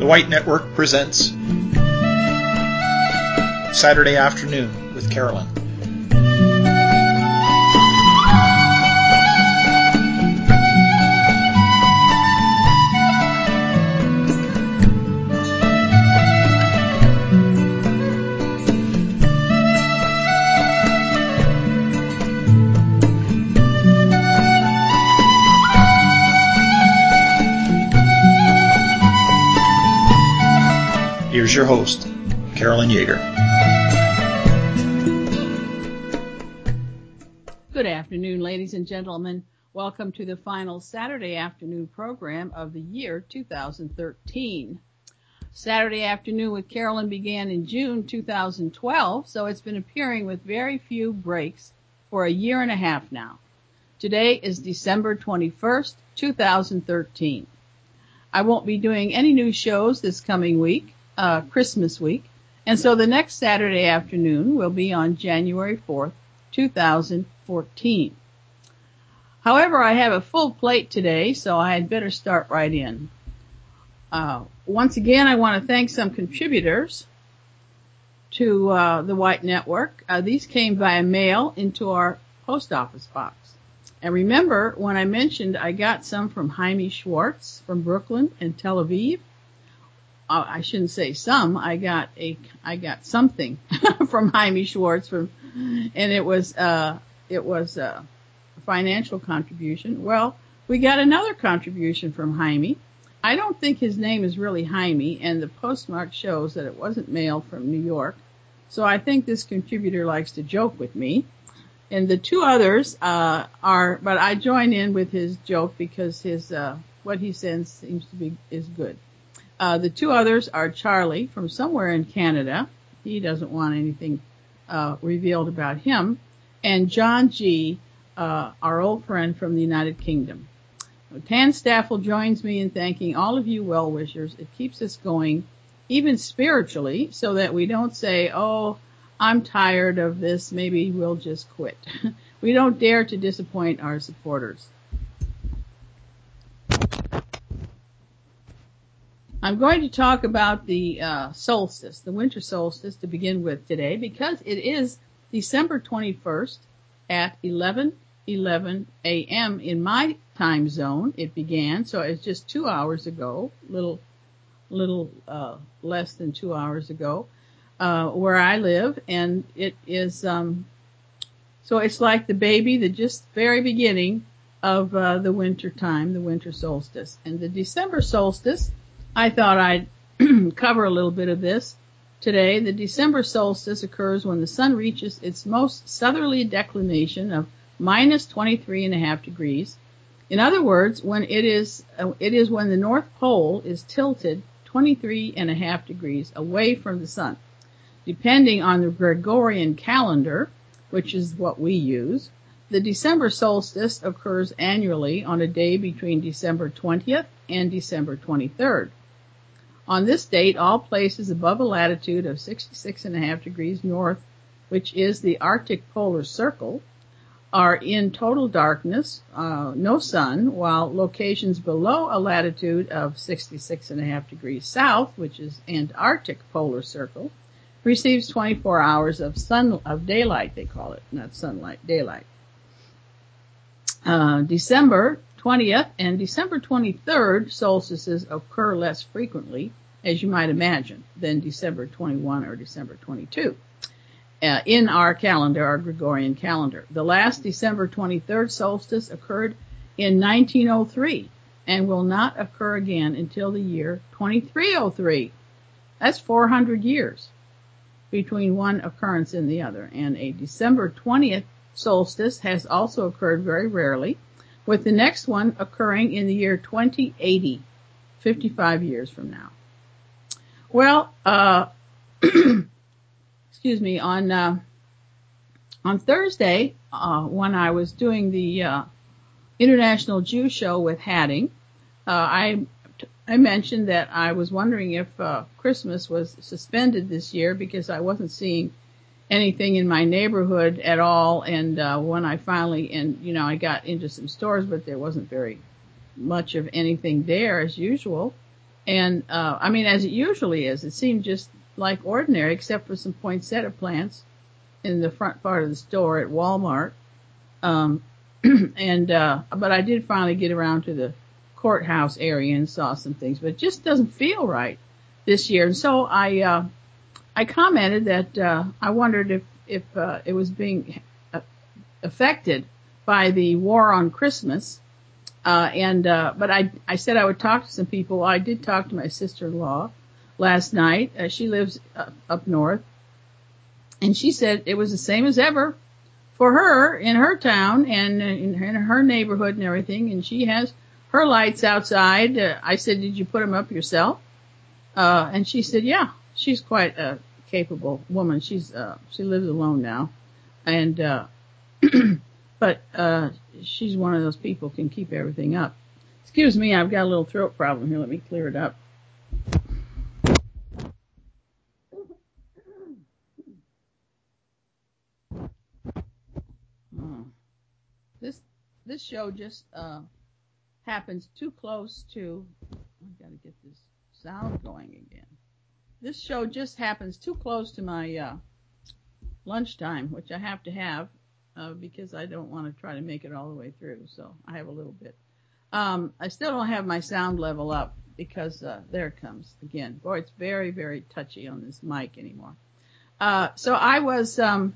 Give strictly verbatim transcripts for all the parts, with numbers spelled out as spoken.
The White Network presents Saturday Afternoon with Carolyn. Here's your host, Carolyn Yeager. Good afternoon, ladies and gentlemen. Welcome to the final Saturday afternoon program of the year two thousand thirteen. Saturday Afternoon with Carolyn began in June two thousand twelve, so it's been appearing with very few breaks for a year and a half now. Today is December twenty-first, two thousand thirteen. I won't be doing any new shows this coming week. Uh, Christmas week, and so the next Saturday afternoon will be on January fourth, two thousand fourteen. However, I have a full plate today, so I had better start right in. Uh, once again, I want to thank some contributors to uh, the White Network. Uh, these came via mail into our post office box. And remember, when I mentioned I got some from Jaime Schwartz from Brooklyn and Tel Aviv, Uh, I shouldn't say some. I got a, I got something from Jaime Schwartz from, and it was, uh, it was a financial contribution. Well, we got another contribution from Jaime. I don't think his name is really Jaime, and the postmark shows that it wasn't mailed from New York. So I think this contributor likes to joke with me. And the two others, uh, are, but I join in with his joke because his, uh, what he sends seems to be, is good. Uh, the two others are Charlie from somewhere in Canada. He doesn't want anything uh, revealed about him. And John G., uh, our old friend from the United Kingdom. Tan Staffel joins me in thanking all of you well-wishers. It keeps us going, even spiritually, so that we don't say, oh, I'm tired of this, maybe we'll just quit. We don't dare to disappoint our supporters. I'm going to talk about the uh, solstice, the winter solstice, to begin with today, because it is December twenty-first at eleven eleven a.m. in my time zone. It began, so it's just two hours ago, little, little uh, less than two hours ago, uh, where I live, and it is um, so it's like the baby, the just very beginning of uh, the winter time, the winter solstice, and the December solstice. I thought I'd cover a little bit of this today. The December solstice occurs when the sun reaches its most southerly declination of minus twenty-three and a half degrees. In other words, when it is, uh, it is when the North Pole is tilted twenty-three and a half degrees away from the sun. Depending on the Gregorian calendar, which is what we use, the December solstice occurs annually on a day between December twentieth and December twenty-third. On this date, all places above a latitude of sixty-six and a half degrees north, which is the Arctic polar circle, are in total darkness, uh, no sun, while locations below a latitude of sixty-six and a half degrees south, which is Antarctic polar circle, receives twenty-four hours of sun, of daylight, they call it, not sunlight, daylight. Uh, December twentieth and December twenty-third solstices occur less frequently, as you might imagine, than December twenty-first or December twenty-second. Uh, in our calendar, our Gregorian calendar. The last December twenty-third solstice occurred in nineteen oh three and will not occur again until the year twenty-three oh three. That's four hundred years between one occurrence and the other. And a December twentieth solstice has also occurred very rarely, with the next one occurring in the year twenty eighty, fifty-five years from now. Well, uh, excuse me, on, uh, on Thursday, uh, when I was doing the, uh, International Jew Show with Hadding, uh, I, I mentioned that I was wondering if, uh, Christmas was suspended this year because I wasn't seeing anything in my neighborhood at all. And, uh, when I finally, and, you know, I got into some stores, but there wasn't very much of anything there as usual. And, uh, I mean, as it usually is, it seemed just like ordinary, except for some poinsettia plants in the front part of the store at Walmart. Um, and, uh, but I did finally get around to the courthouse area and saw some things, but it just doesn't feel right this year. And so I, uh, I commented that, uh, I wondered if, if, uh, it was being affected by the war on Christmas. Uh, and, uh, but I, I said I would talk to some people. I did talk to my sister-in-law last night. Uh, she lives uh, up north. And she said it was the same as ever for her in her town and in her, in her neighborhood and everything. And she has her lights outside. Uh, I said, did you put them up yourself? Uh, and she said, yeah, she's quite a capable woman. She's, uh, she lives alone now. And, uh, but, uh, she's one of those people who can keep everything up. Excuse me, I've got a little throat problem here. Let me clear it up. Oh. This, this show just, uh, happens too close to, I've got to get this sound going again. This show just happens too close to my, uh, lunchtime, which I have to have. Uh, because I don't want to try to make it all the way through, so I have a little bit. Um, I still don't have my sound level up because uh, there it comes again. Boy, it's very, very touchy on this mic anymore. Uh, so I was, um,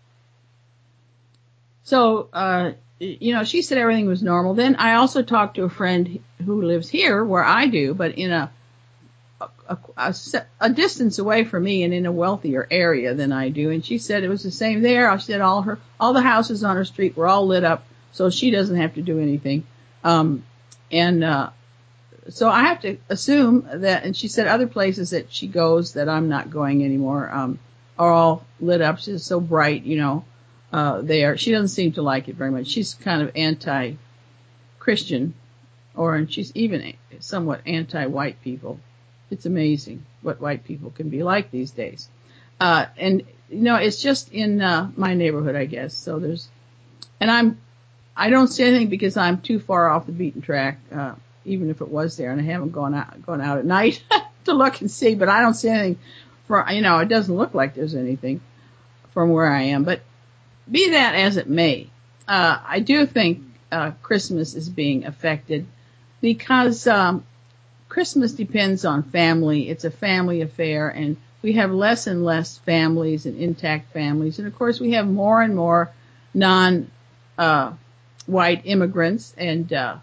so uh, you know, she said everything was normal. Then I also talked to a friend who lives here where I do, but in a A, a, a distance away from me and in a wealthier area than I do. And she said it was the same there. I said all her, all the houses on her street were all lit up, so she doesn't have to do anything. Um, and, uh, so I have to assume that, and she said other places that she goes that I'm not going anymore, um, are all lit up. She's so bright, you know, uh, there. She doesn't seem to like it very much. She's kind of anti-Christian, or, and she's even somewhat anti-white people. It's amazing what white people can be like these days. Uh, and, you know, it's just in, uh, my neighborhood, I guess. So there's, and I'm, I don't see anything because I'm too far off the beaten track, uh, even if it was there, and I haven't gone out, gone out at night to look and see, but I don't see anything for, you know, it doesn't look like there's anything from where I am. But be that as it may, uh, I do think, uh, Christmas is being affected because, um, Christmas depends on family. It's a family affair, and we have less and less families and intact families. And of course, we have more and more non, uh, white immigrants, and, uh,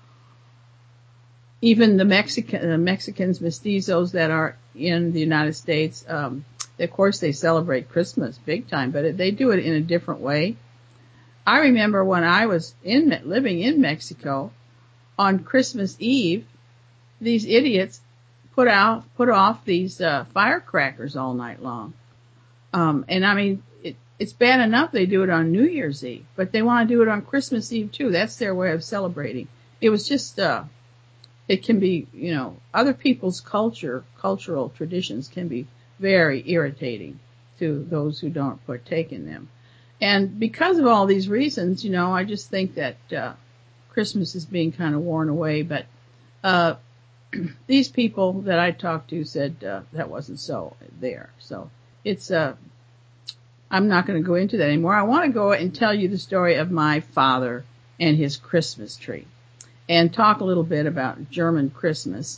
even the Mexican, the Mexicans, mestizos that are in the United States, um, of course they celebrate Christmas big time, but they do it in a different way. I remember when I was in, living in Mexico on Christmas Eve, these idiots put out, put off these, uh, firecrackers all night long. Um, and I mean, it, it's bad enough they do it on New Year's Eve, but they want to do it on Christmas Eve too. That's their way of celebrating. It was just, uh, it can be, you know, other people's culture, cultural traditions can be very irritating to those who don't partake in them. And because of all these reasons, you know, I just think that, uh, Christmas is being kind of worn away, but, uh, these people that I talked to said uh, that wasn't so there. So it's, uh, I'm not going to go into that anymore. I want to go and tell you the story of my father and his Christmas tree and talk a little bit about German Christmas.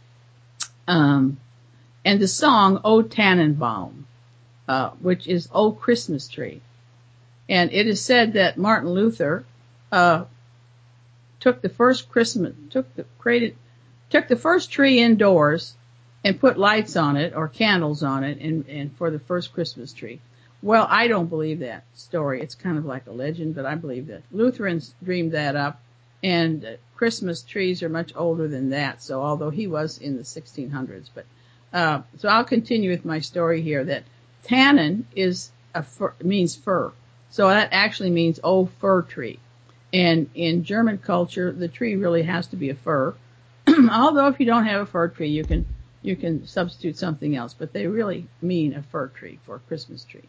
Um, and the song O Tannenbaum, uh, which is O Christmas Tree. And it is said that Martin Luther, uh, took the first Christmas, took the, created, took the first tree indoors and put lights on it or candles on it and, and for the first Christmas tree. Well, I don't believe that story. It's kind of like a legend, but I believe that Lutherans dreamed that up, and uh, Christmas trees are much older than that. So although he was in the sixteen hundreds, but, uh, so I'll continue with my story here that tannin is a fir, means fir. So that actually means oh fir tree. And in German culture, the tree really has to be a fir. Although if you don't have a fir tree, you can, you can substitute something else, but they really mean a fir tree for a Christmas tree.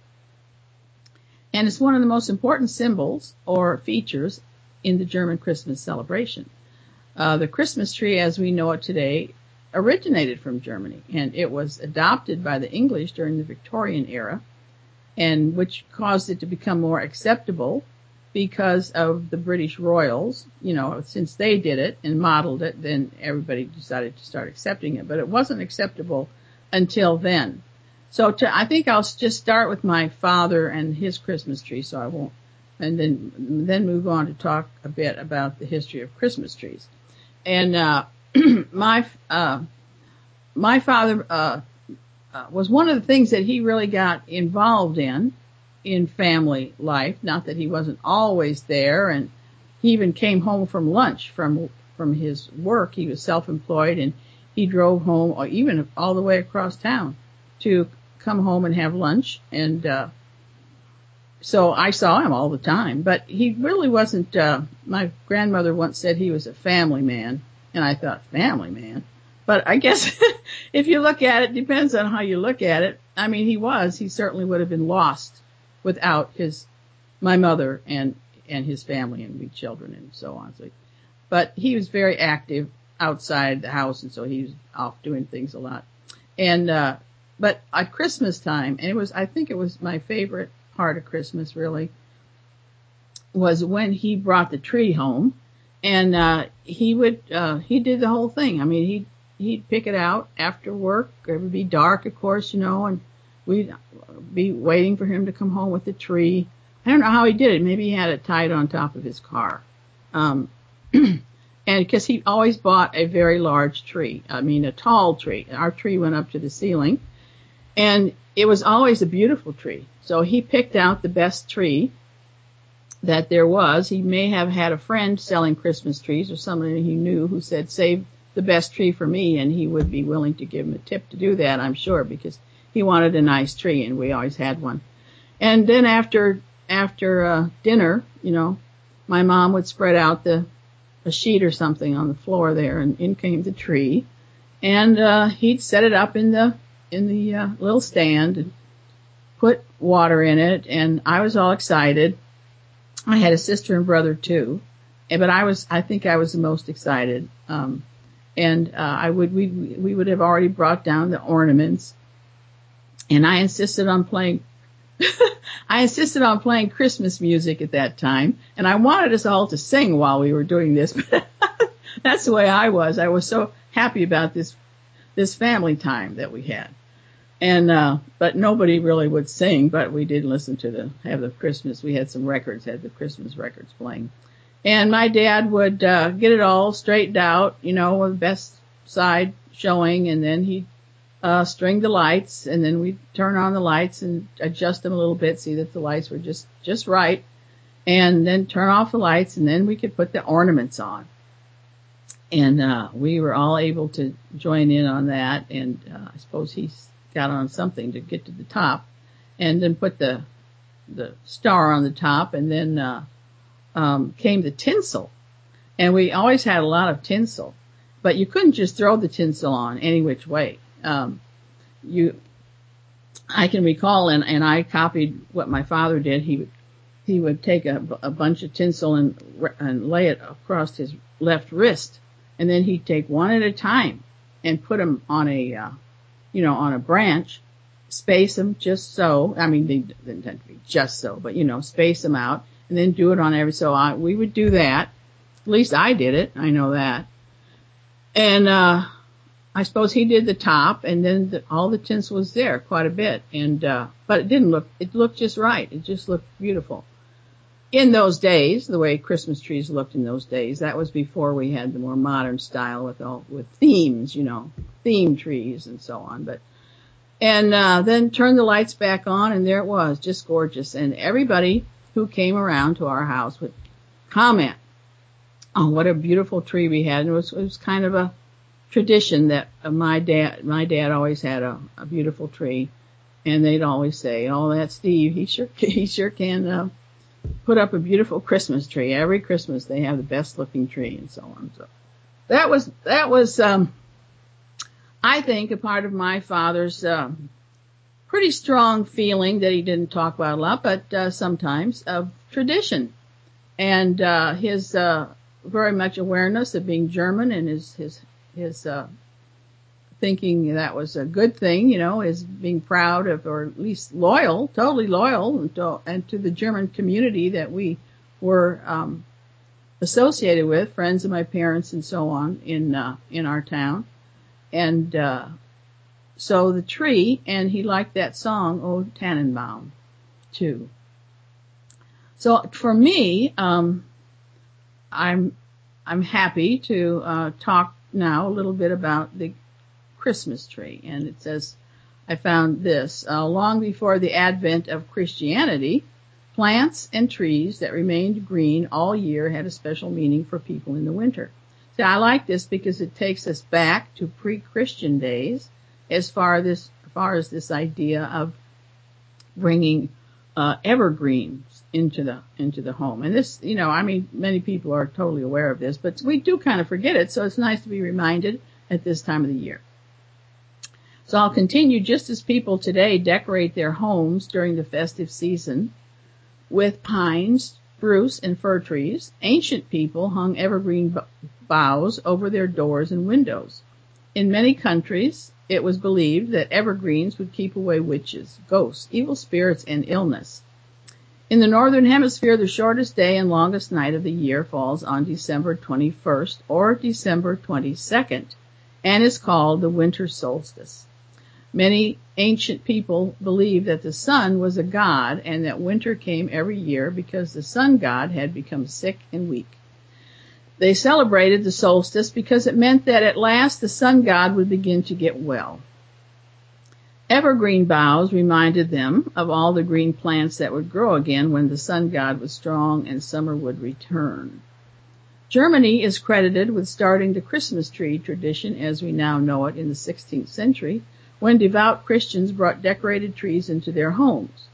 And it's one of the most important symbols or features in the German Christmas celebration. Uh, the Christmas tree as we know it today, originated from Germany, and it was adopted by the English during the Victorian era, and which caused it to become more acceptable because of the British royals. You know, since they did it and modeled it, then everybody decided to start accepting it, but it wasn't acceptable until then. So to, I think I'll just start with my father and his Christmas tree, so I won't, and then then move on to talk a bit about the history of Christmas trees. And uh, my uh, my father uh, uh, was one of the things that he really got involved in in family life. Not that he wasn't always there, and he even came home from lunch from from his work. He was self-employed, and he drove home, or even all the way across town, to come home and have lunch. And uh, so I saw him all the time, but he really wasn't. Uh, my grandmother once said he was a family man, and I thought, family man? But I guess if you look at it, it depends on how you look at it. I mean, he was. He certainly would have been lost without his, my mother and and his family and we children and so on. So, but he was very active outside the house, and so he was off doing things a lot. And uh, but at Christmas time, and it was, I think it was my favorite part of Christmas really, was when he brought the tree home, and uh, he would uh, he did the whole thing. I mean, he he'd pick it out after work. It would be dark, of course, you know, and we'd be waiting for him to come home with the tree. I don't know how he did it. Maybe he had it tied on top of his car. Um, and because he always bought a very large tree. I mean, a tall tree. Our tree went up to the ceiling, and it was always a beautiful tree. So he picked out the best tree that there was. He may have had a friend selling Christmas trees or somebody he knew who said, save the best tree for me, and he would be willing to give him a tip to do that, I'm sure, because he wanted a nice tree, and we always had one. And then after after uh, dinner, you know, my mom would spread out the a sheet or something on the floor there, and in came the tree, and uh, he'd set it up in the in the uh, little stand and put water in it, and I was all excited. I had a sister and brother too, but I was I think I was the most excited. Um, and uh, I would we we would have already brought down the ornaments. And I insisted on playing, I insisted on playing Christmas music at that time. And I wanted us all to sing while we were doing this. But that's the way I was. I was so happy about this, this family time that we had. And, uh, but nobody really would sing, but we did listen to the, have the Christmas. We had some records, had the Christmas records playing. And my dad would, uh, get it all straightened out, you know, with the best side showing. And then he'd Uh, string the lights, and then we'd turn on the lights and adjust them a little bit, see that the lights were just, just right, and then turn off the lights, and then we could put the ornaments on. And, uh, we were all able to join in on that, and, uh, I suppose he got on something to get to the top, and then put the, the star on the top, and then, uh, um, came the tinsel. And we always had a lot of tinsel, but you couldn't just throw the tinsel on any which way. Um, you, I can recall, and, and I copied what my father did. He would, he would take a, a bunch of tinsel and, and lay it across his left wrist, and then he'd take one at a time and put them on a, uh, you know, on a branch, space them just so. I mean, they didn't have to be just so, but you know, space them out, and then do it on every. So I, we would do that. At least I did it. I know that. And, uh, I suppose he did the top, and then the, all the tinsel was there, quite a bit. And, uh, but it didn't look, it looked just right. It just looked beautiful. In those days, the way Christmas trees looked in those days, that was before we had the more modern style with all, with themes, you know, theme trees and so on. But, and, uh, then turn the lights back on, and there it was, just gorgeous. And everybody who came around to our house would comment on what a beautiful tree we had. And it was, it was kind of a tradition that uh, my dad, my dad always had a, a beautiful tree, and they'd always say, "Oh, that's Steve. He sure, he sure can uh, put up a beautiful Christmas tree. Every Christmas they have the best looking tree," and so on. So that was that was, um, I think, a part of my father's uh, pretty strong feeling that he didn't talk about a lot, but uh, sometimes of tradition, and uh, his uh, very much awareness of being German, and his his his uh thinking that was a good thing, you know, is being proud of, or at least loyal, totally loyal, and to, and to the German community that we were um, associated with, friends of my parents and so on in uh, in our town. And uh, so the tree, and he liked that song, O Tannenbaum, too. So for me, um, I'm I'm happy to uh, talk now a little bit about the Christmas tree. And it says, I found this, uh, long before the advent of Christianity, plants and trees that remained green all year had a special meaning for people in the winter. So I like this because it takes us back to pre-Christian days as far this, as far as this idea of bringing uh, evergreens into the into the home. And this, you know, I mean, many people are totally aware of this, but we do kind of forget it, so it's nice to be reminded at this time of the year. So I'll continue. Just as people today decorate their homes during the festive season with pines, spruce, and fir trees, ancient people hung evergreen boughs over their doors and windows. In many countries, it was believed that evergreens would keep away witches, ghosts, evil spirits, and illness. In the Northern Hemisphere, the shortest day and longest night of the year falls on December twenty-first or December twenty-second and is called the winter solstice. Many ancient people believed that the sun was a god and that winter came every year because the sun god had become sick and weak. They celebrated the solstice because it meant that at last the sun god would begin to get well. Evergreen boughs reminded them of all the green plants that would grow again when the sun god was strong and summer would return. Germany is credited with starting the Christmas tree tradition as we now know it in the sixteenth century, when devout Christians brought decorated trees into their homes.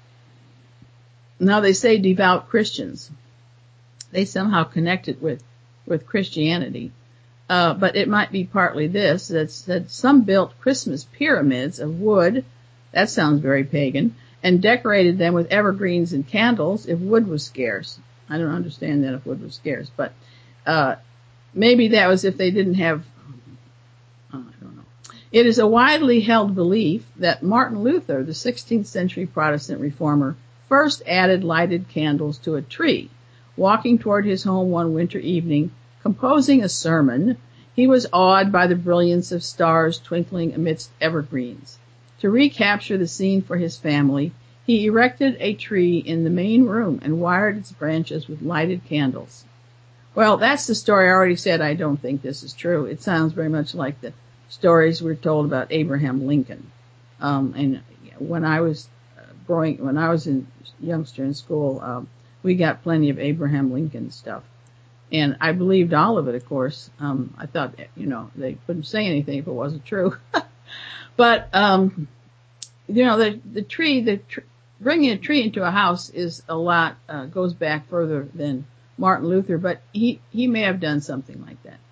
Now they say devout Christians. They somehow connect it with, with Christianity. Uh, but it might be partly this, that's, that some built Christmas pyramids of wood, that sounds very pagan, and decorated them with evergreens and candles if wood was scarce. I don't understand that if wood was scarce, but uh, maybe that was if they didn't have, oh, I don't know. It is a widely held belief that Martin Luther, the sixteenth century Protestant reformer, first added lighted candles to a tree. Walking toward his home one winter evening, composing a sermon, he was awed by the brilliance of stars twinkling amidst evergreens. To recapture the scene for his family, he erected a tree in the main room and wired its branches with lighted candles. Well, that's the story. I already said I don't think this is true. It sounds very much like the stories we're told about Abraham Lincoln. Um, and when I was growing, when I was in youngster in school, um, we got plenty of Abraham Lincoln stuff. And I believed all of it, of course. Um, I thought, you know, they couldn't say anything if it wasn't true. But, um, you know, the, the tree, the tr- bringing a tree into a house is a lot, uh, goes back further than Martin Luther, but he, he may have done something like that.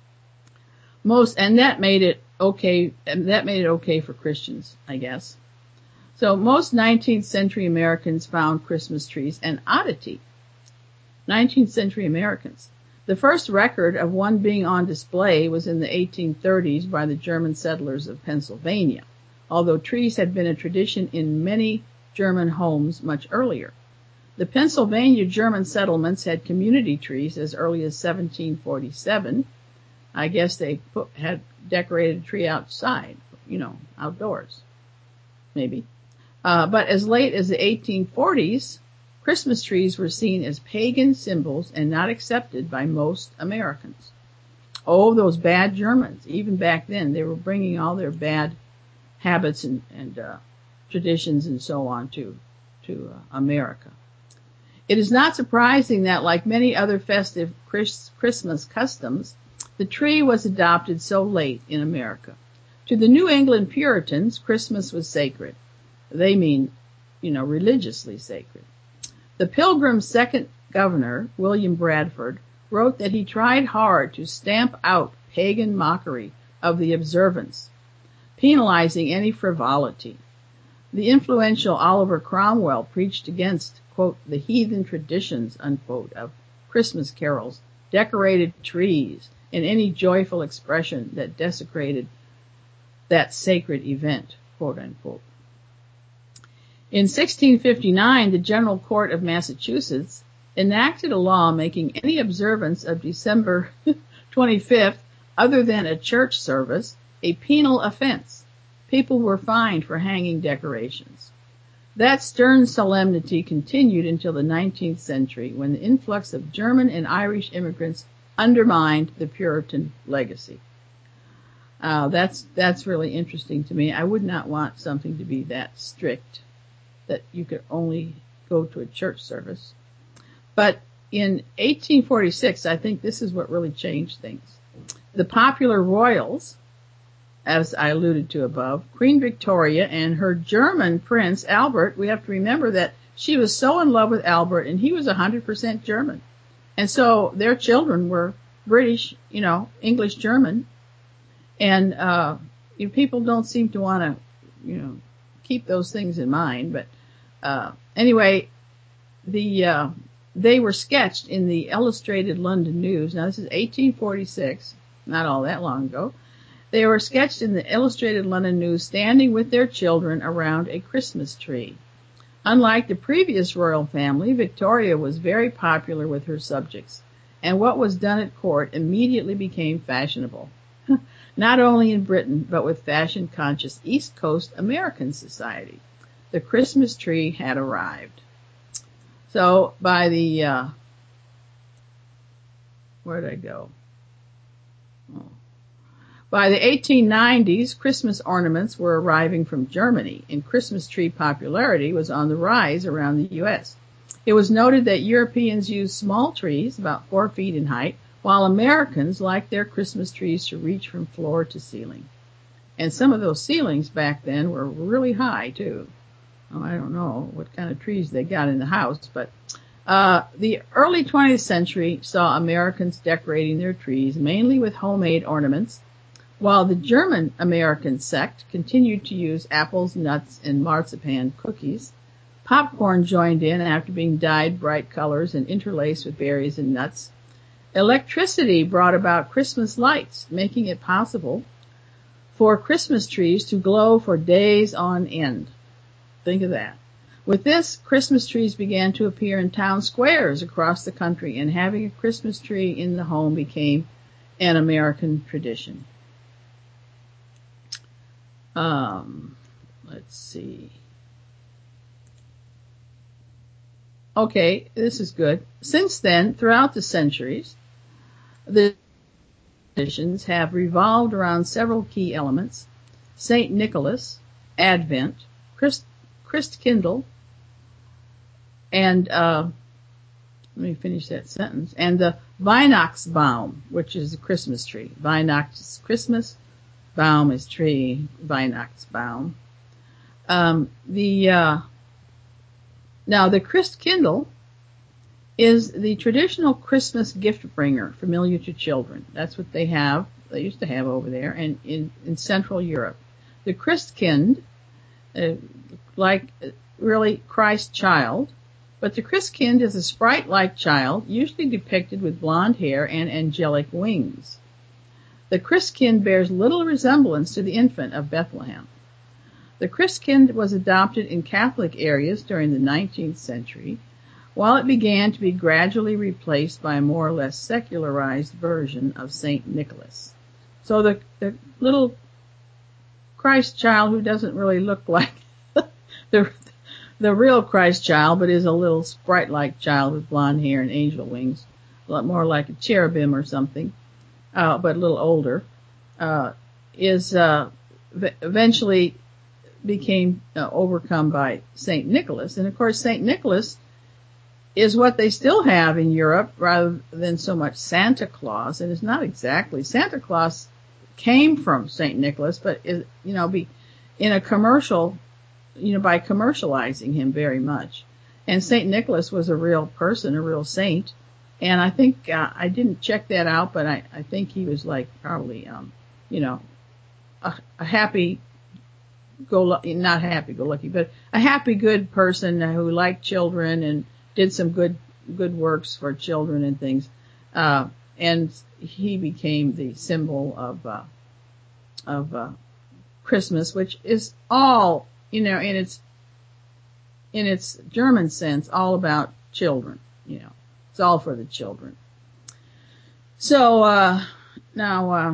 Most, and that made it okay, and that made it okay for Christians, I guess. So most nineteenth century Americans found Christmas trees an oddity. nineteenth century Americans. The first record of one being on display was in the eighteen thirties by the German settlers of Pennsylvania, although trees had been a tradition in many German homes much earlier. The Pennsylvania German settlements had community trees as early as seventeen forty-seven. I guess they put, had decorated a tree outside, you know, outdoors, maybe. Uh, but as late as the eighteen forties, Christmas trees were seen as pagan symbols and not accepted by most Americans. Oh, those bad Germans. Even back then, they were bringing all their bad habits and, and uh, traditions and so on to, to uh, America. It is not surprising that, like many other festive Chris, Christmas customs, the tree was adopted so late in America. To the New England Puritans, Christmas was sacred. They mean, you know, religiously sacred. The Pilgrim's second governor, William Bradford, wrote that he tried hard to stamp out pagan mockery of the observance, penalizing any frivolity. The influential Oliver Cromwell preached against, quote, the heathen traditions, unquote, of Christmas carols, decorated trees, and any joyful expression that desecrated that sacred event, quote unquote. In sixteen fifty-nine, the General Court of Massachusetts enacted a law making any observance of December twenty-fifth, other than a church service, a penal offense. People were fined for hanging decorations. That stern solemnity continued until the nineteenth century, when the influx of German and Irish immigrants undermined the Puritan legacy. Uh, that's that's really interesting to me. I would not want something to be that strict, that you could only go to a church service. But in eighteen forty-six, I think this is what really changed things. The popular royals, as I alluded to above, Queen Victoria and her German prince, Albert, we have to remember that she was so in love with Albert, and he was one hundred percent German. And so their children were British, you know, English German. And uh, you know, people don't seem to want to, you know, keep those things in mind. But uh, anyway, the uh, they were sketched in the Illustrated London News. Now, this is eighteen forty-six, not all that long ago. They were sketched in the Illustrated London News standing with their children around a Christmas tree. Unlike the previous royal family, Victoria was very popular with her subjects, and what was done at court immediately became fashionable. Not only in Britain, but with fashion-conscious East Coast American society. The Christmas tree had arrived. So by the, uh, where did I go? Oh. By the eighteen nineties, Christmas ornaments were arriving from Germany, and Christmas tree popularity was on the rise around the U S. It was noted that Europeans used small trees, about four feet in height, while Americans liked their Christmas trees to reach from floor to ceiling. And some of those ceilings back then were really high, too. Oh, I don't know what kind of trees they got in the house, but uh the early twentieth century saw Americans decorating their trees mainly with homemade ornaments, while the German American sect continued to use apples, nuts, and marzipan cookies. Popcorn joined in after being dyed bright colors and interlaced with berries and nuts. Electricity brought about Christmas lights, making it possible for Christmas trees to glow for days on end. Think of that. With this, Christmas trees began to appear in town squares across the country, and having a Christmas tree in the home became an American tradition. Um, let's see. Okay, this is good. Since then, throughout the centuries, the traditions have revolved around several key elements: Saint Nicholas, Advent, Christ, Christkindl, and uh, let me finish that sentence. And the Weihnachtsbaum, which is a Christmas tree. Weihnacht is Christmas, Baum is tree, Weihnachtsbaum. Um, the uh, now the Christkindl is the traditional Christmas gift bringer familiar to children. That's what they have. They used to have over there, and in, in Central Europe. The Christkind, uh, like really Christ child, but the Christkind is a sprite-like child, usually depicted with blonde hair and angelic wings. The Christkind bears little resemblance to the infant of Bethlehem. The Christkind was adopted in Catholic areas during the nineteenth century, while it began to be gradually replaced by a more or less secularized version of Saint Nicholas. So the, the little Christ child, who doesn't really look like the the real Christ child, but is a little sprite-like child with blonde hair and angel wings, a lot more like a cherubim or something, uh, but a little older, uh, is uh, v- eventually became uh, overcome by Saint Nicholas. And of course, Saint Nicholas is what they still have in Europe rather than so much Santa Claus. And it's not exactly, Santa Claus came from Saint Nicholas, but is, you know, be in a commercial, you know, by commercializing him very much. And Saint Nicholas was a real person, a real saint. And I think, uh, I didn't check that out, but I, I think he was like probably, um, you know, a, a happy go lucky, not happy go lucky, but a happy good person who liked children and did some good, good works for children and things. Uh, and he became the symbol of, uh, of, uh, Christmas, which is all, you know, in its in its German sense, all about children. You know, it's all for the children. So uh, now uh,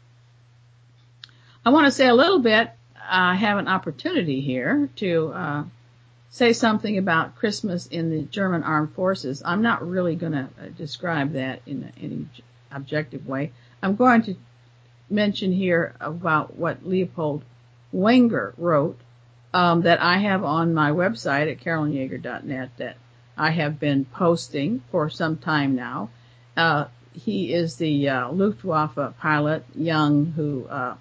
I want to say a little bit. I have an opportunity here to uh, say something about Christmas in the German Armed Forces. I'm not really going to uh, describe that in any objective way. I'm going to mention here about what Leopold Wenger wrote um, that I have on my website at carolyn yager dot net that I have been posting for some time now. Uh, he is the uh, Luftwaffe pilot, young, who uh,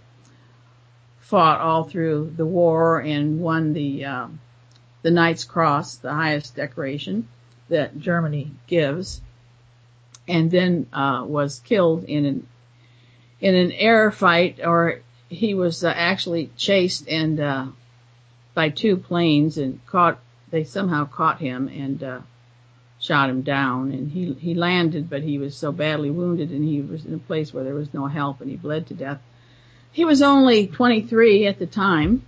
fought all through the war and won the uh, the Knight's Cross, the highest decoration that Germany gives, and then uh, was killed in an in an air fight, or he was uh, actually chased and uh, by two planes and caught. They somehow caught him and uh, shot him down. And he he landed, but he was so badly wounded, and he was in a place where there was no help, and he bled to death. He was only twenty-three at the time,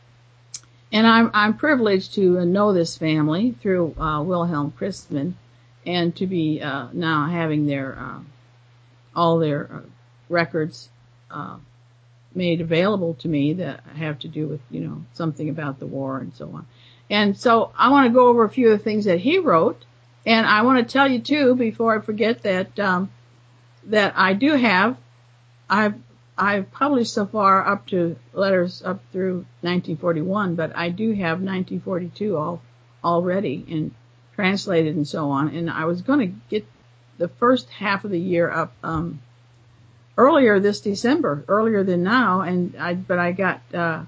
and I'm I'm privileged to know this family through uh, Wilhelm Christman, and to be uh, now having their uh, all their uh, records uh, made available to me that have to do with, you know, something about the war and so on. And so I want to go over a few of the things that he wrote, and I want to tell you too, before I forget, that um, that I do have I've I've published so far up to letters up through nineteen forty-one, but I do have nineteen forty-two all already and translated and so on. And I was going to get the first half of the year up um, earlier this December, earlier than now, and I but I got uh,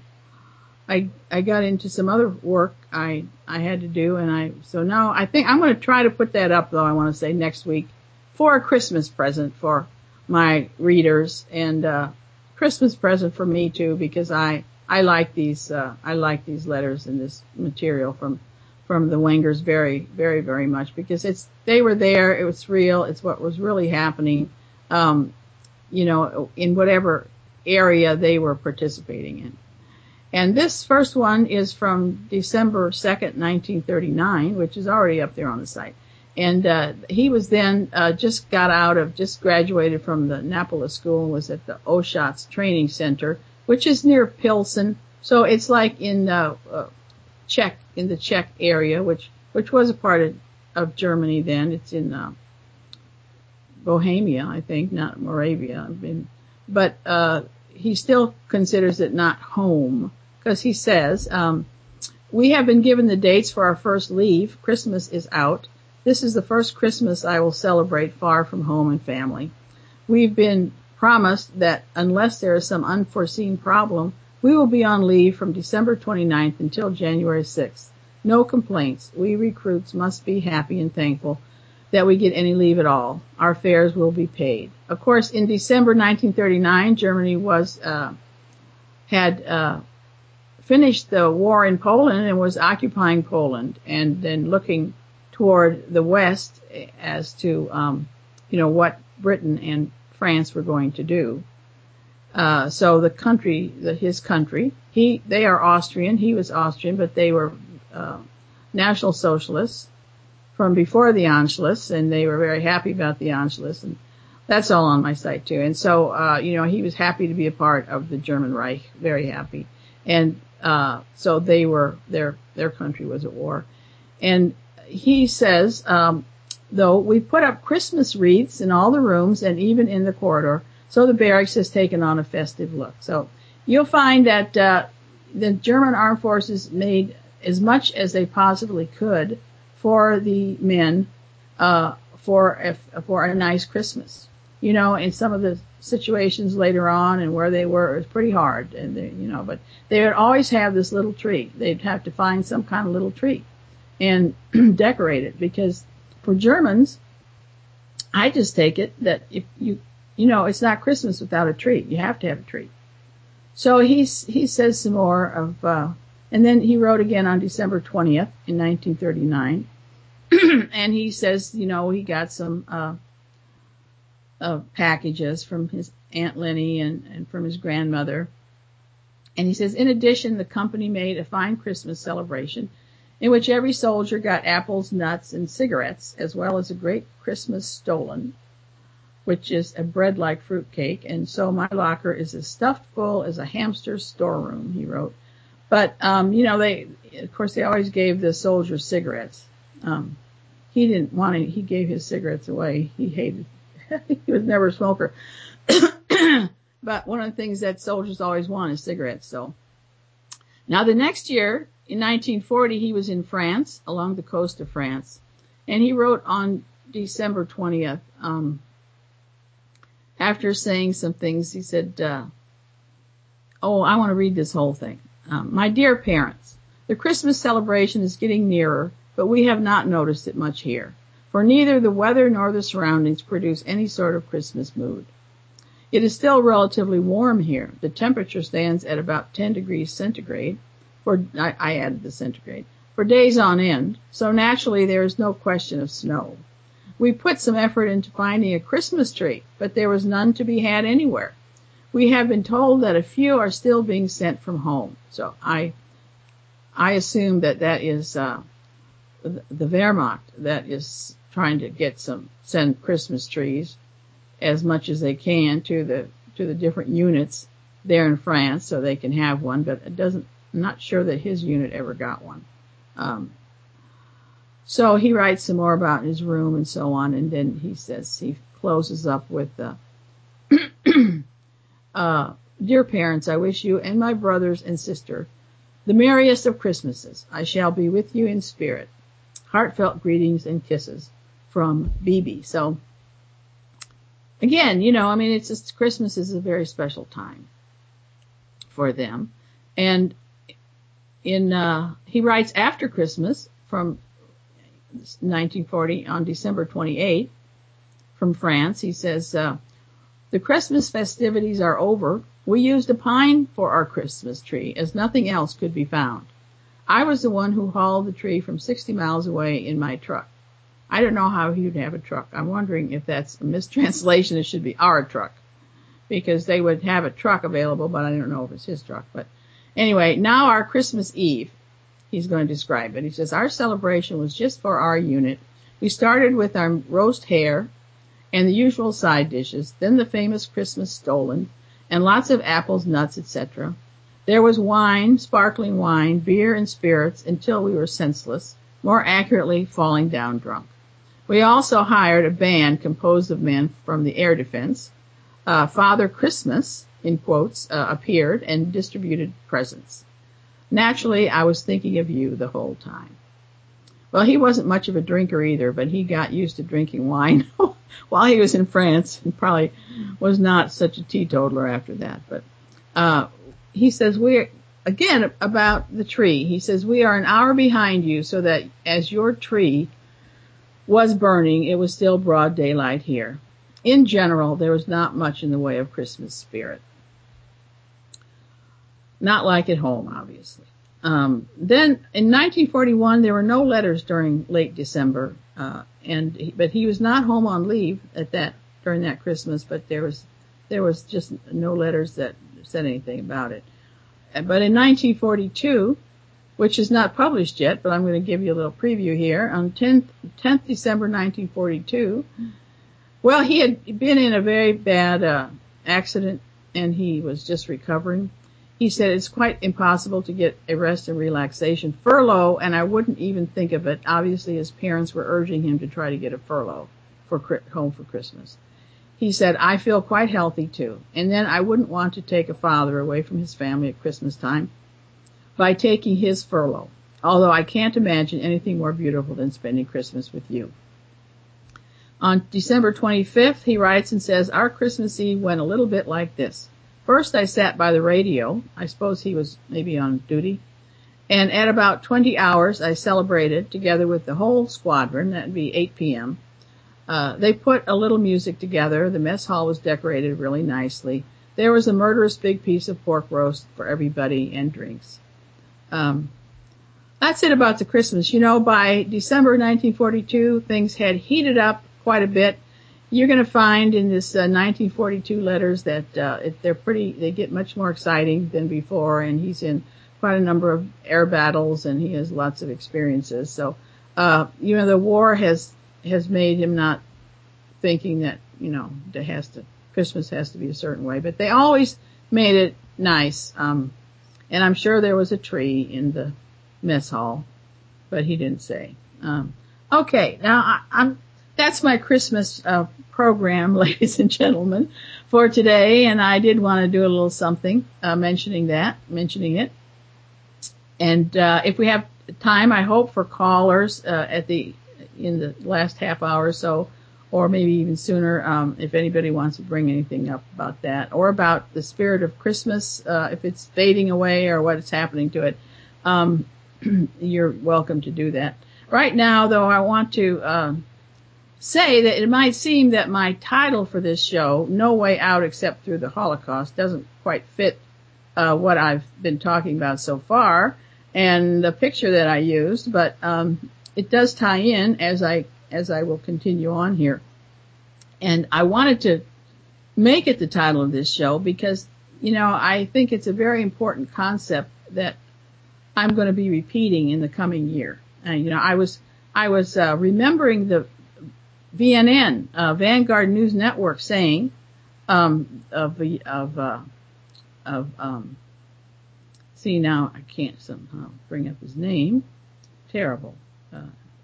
I I got into some other work I I had to do, and I so now I think I'm going to try to put that up, though I want to say next week, for a Christmas present for my readers, and uh Christmas present for me too, because I I like these uh I like these letters and this material from from the Wengers very very very much, because it's they were there, it was real, it's what was really happening, um you know, in whatever area they were participating in. And this first one is from December second, nineteen thirty-nine, which is already up there on the site. And uh, he was then uh, just got out of, just graduated from the Napola School and was at the Oschatz Training Center, which is near Pilsen. So it's like in uh, uh, Czech, in the Czech area, which which was a part of, of Germany then. It's in uh, Bohemia, I think, not Moravia. I mean, but uh, he still considers it not home, because he says, um, we have been given the dates for our first leave. Christmas is out. This is the first Christmas I will celebrate far from home and family. We've been promised that unless there is some unforeseen problem, we will be on leave from December twenty-ninth until January sixth. No complaints. We recruits must be happy and thankful that we get any leave at all. Our fares will be paid. Of course, in December nineteen thirty-nine, Germany was uh, had uh, finished the war in Poland and was occupying Poland, and then looking toward the West as to, um, you know, what Britain and France were going to do. Uh, so the country, the, his country, he, they are Austrian, he was Austrian, but they were, uh, National Socialists from before the Anschluss, and they were very happy about the Anschluss, and that's all on my site too. And so, uh, you know, he was happy to be a part of the German Reich, very happy. And, uh, so they were, their, their country was at war. And he says, um, though, we put up Christmas wreaths in all the rooms and even in the corridor, so the barracks has taken on a festive look. So you'll find that uh, the German Armed Forces made as much as they possibly could for the men uh, for a, for a nice Christmas. You know, in some of the situations later on and where they were, it was pretty hard, and they, you know, but they would always have this little tree. They'd have to find some kind of little tree and decorate it, because for Germans, I just take it that if you, you know, it's not Christmas without a tree. You have to have a tree. So he, he says some more of, uh, and then he wrote again on December twentieth in nineteen thirty-nine, and he says, you know, he got some, uh, uh, packages from his Aunt Lenny and, and from his grandmother. And he says, in addition, the company made a fine Christmas celebration in which every soldier got apples, nuts, and cigarettes, as well as a great Christmas stollen, which is a bread-like fruit cake. And so my locker is as stuffed full as a hamster's storeroom, he wrote. But, um, you know, they, of course, they always gave the soldiers cigarettes. Um, he didn't want to, he gave his cigarettes away. He hated, he was never a smoker. But one of the things that soldiers always want is cigarettes. So now the next year, in nineteen forty, he was in France, along the coast of France. And he wrote on December twentieth, um, after saying some things, he said, uh, oh, I want to read this whole thing. Um, my dear parents, the Christmas celebration is getting nearer, but we have not noticed it much here, for neither the weather nor the surroundings produce any sort of Christmas mood. It is still relatively warm here. The temperature stands at about ten degrees centigrade, for, I, I added the centigrade, for days on end, so naturally there is no question of snow. We put some effort into finding a Christmas tree, but there was none to be had anywhere. We have been told that a few are still being sent from home. So I, I assume that that is, uh, the Wehrmacht that is trying to get some, send Christmas trees as much as they can to the, to the different units there in France so they can have one, but it doesn't, I'm not sure that his unit ever got one. Um, so he writes some more about his room and so on, and then he says, he closes up with, uh, Uh, dear parents, I wish you and my brothers and sister the merriest of Christmases. I shall be with you in spirit. Heartfelt greetings and kisses from B B. So, again, you know, I mean, it's just Christmas is a very special time for them. And in, uh, he writes after Christmas from nineteen forty on December twenty-eighth from France. He says, uh, the Christmas festivities are over. We used a pine for our Christmas tree, as nothing else could be found. I was the one who hauled the tree from sixty miles away in my truck. I don't know how he would have a truck. I'm wondering if that's a mistranslation. It should be our truck, because they would have a truck available, but I don't know if it's his truck. But anyway, now our Christmas Eve, he's going to describe it. He says, our celebration was just for our unit. We started with our roast hare and the usual side dishes, then the famous Christmas stollen, and lots of apples, nuts, et cetera. There was wine, sparkling wine, beer, and spirits until we were senseless, more accurately falling down drunk. We also hired a band composed of men from the air defense. Uh, Father Christmas, in quotes, uh, appeared and distributed presents. Naturally, I was thinking of you the whole time. Well, he wasn't much of a drinker either, but he got used to drinking wine while he was in France and probably was not such a teetotaler after that. But uh he says, we're, again, about the tree, he says, we are an hour behind you so that as your tree was burning, it was still broad daylight here. In general, there was not much in the way of Christmas spirit. Not like at home, obviously. Um, then in nineteen forty-one, there were no letters during late December, uh, and he, but he was not home on leave at that during that Christmas. But there was there was just no letters that said anything about it. But in nineteen forty-two, which is not published yet, but I'm going to give you a little preview here, on tenth December nineteen forty-two. Well, he had been in a very bad uh, accident, and he was just recovering. He said, it's quite impossible to get a rest and relaxation. Furlough, and I wouldn't even think of it. Obviously, his parents were urging him to try to get a furlough for home for Christmas. He said, I feel quite healthy, too. And then I wouldn't want to take a father away from his family at Christmas time by taking his furlough, although I can't imagine anything more beautiful than spending Christmas with you. On December twenty-fifth, he writes and says, our Christmas Eve went a little bit like this. First, I sat by the radio. I suppose he was maybe on duty. And at about twenty hours, I celebrated together with the whole squadron. That would be eight p.m. Uh, they put a little music together. The mess hall was decorated really nicely. There was a murderous big piece of pork roast for everybody and drinks. Um, that's it about the Christmas. You know, by December nineteen forty-two, things had heated up quite a bit. you're going to find in this uh, nineteen forty-two letters that uh, it, they're pretty, they get much more exciting than before, and he's in quite a number of air battles, and he has lots of experiences. So, uh, you know, the war has has made him not thinking that, you know, it has to, Christmas has to be a certain way, but they always made it nice. Um, and I'm sure there was a tree in the mess hall, but he didn't say. Um, okay, now I, I'm, that's my Christmas uh, program, ladies and gentlemen, for today. And I did want to do a little something uh, mentioning that, mentioning it. And uh, if we have time, I hope for callers uh, at the in the last half hour or so, or maybe even sooner, um, if anybody wants to bring anything up about that, or about the spirit of Christmas, uh, if it's fading away or what is happening to it, um, you're welcome to do that. Right now, though, I want to uh, say that it might seem that my title for this show, No Way Out Except Through the Holocaust, doesn't quite fit uh, what I've been talking about so far and the picture that I used, but um, it does tie in as I as I will continue on here. And I wanted to make it the title of this show because, you know, I think it's a very important concept that I'm going to be repeating in the coming year. And, you know, I was I was uh, remembering the V N N, uh, Vanguard News Network, saying um, of of uh, of um, see now I can't somehow bring up his name. Terrible. Uh,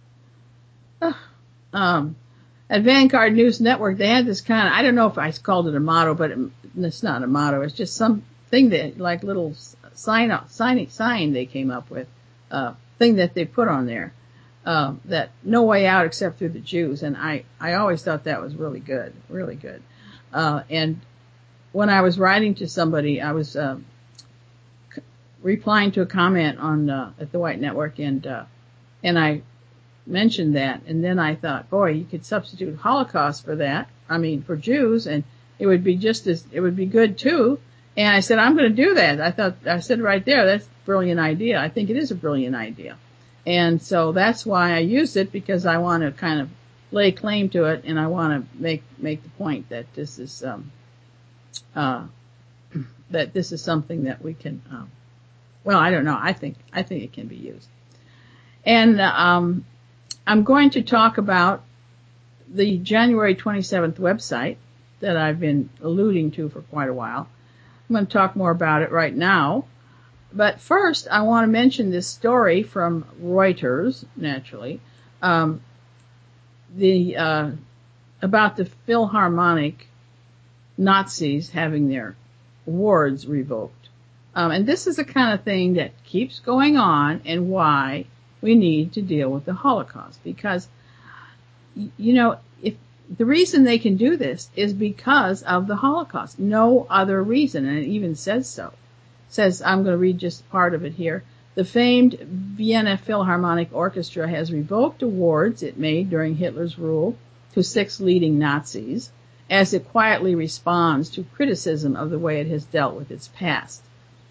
uh, um, at Vanguard News Network, they had this kind of, I don't know if I called it a motto, but it, it's not a motto. It's just something that, like little sign up, sign, sign they came up with, uh, thing that they put on there, uh, that no way out except through the Jews. And I, I always thought that was really good, really good. Uh, and when I was writing to somebody, I was, uh, c- replying to a comment on, uh, at the White Network, and, uh, and I mentioned that, and then I thought, boy, you could substitute Holocaust for that. I mean, for Jews, and it would be just as, it would be good too. And I said, I'm going to do that. I thought, I said right there, that's a brilliant idea. I think it is a brilliant idea. And so that's why I used it, because I want to kind of lay claim to it, and I want to make, make the point that this is, um, uh, that this is something that we can, um, well, I don't know. I think, I think it can be used. And, um, I'm going to talk about the January twenty-seventh website that I've been alluding to for quite a while. I'm going to talk more about it right now. But first, I want to mention this story from Reuters, naturally, um, the uh, about the Philharmonic Nazis having their awards revoked. Um, and this is the kind of thing that keeps going on, and why we need to deal with the Holocaust. Because, you know, if the reason they can do this is because of the Holocaust. No other reason, and it even says so. It says, I'm going to read just part of it here. The famed Vienna Philharmonic Orchestra has revoked awards it made during Hitler's rule to six leading Nazis, as it quietly responds to criticism of the way it has dealt with its past.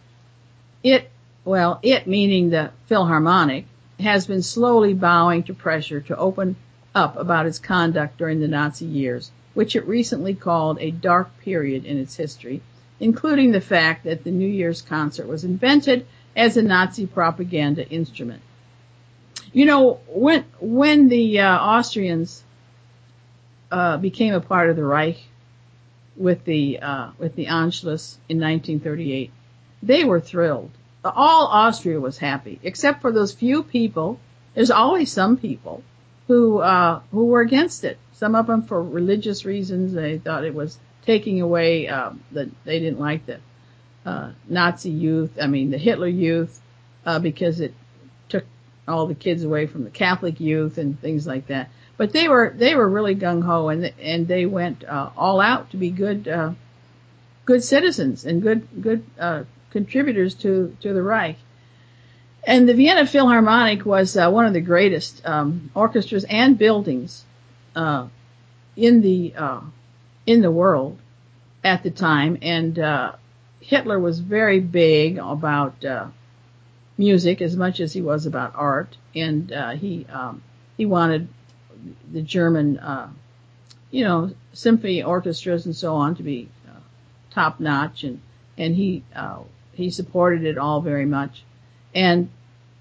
It, well, it meaning the Philharmonic, has been slowly bowing to pressure to open up about its conduct during the Nazi years, which it recently called a dark period in its history, including the fact that the New Year's concert was invented as a Nazi propaganda instrument. You know, when when the uh, Austrians uh, became a part of the Reich with the uh, with the Anschluss in nineteen thirty-eight, they were thrilled. All Austria was happy, except for those few people. There's always some people who uh, who were against it. Some of them for religious reasons. They thought it was taking away. Uh, the, they didn't like the uh, Nazi youth. I mean, the Hitler youth, uh, because it took all the kids away from the Catholic youth and things like that. But they were they were really gung ho, and and they went uh, all out to be good uh, good citizens and good good. Uh, contributors to, to the Reich. And the Vienna Philharmonic was uh, one of the greatest um, orchestras and buildings uh, in the uh, in the world at the time. And uh, Hitler was very big about uh, music as much as he was about art. And uh, he um, he wanted the German uh, you know, symphony orchestras and so on to be uh, top notch, and and he uh, he supported it all very much. And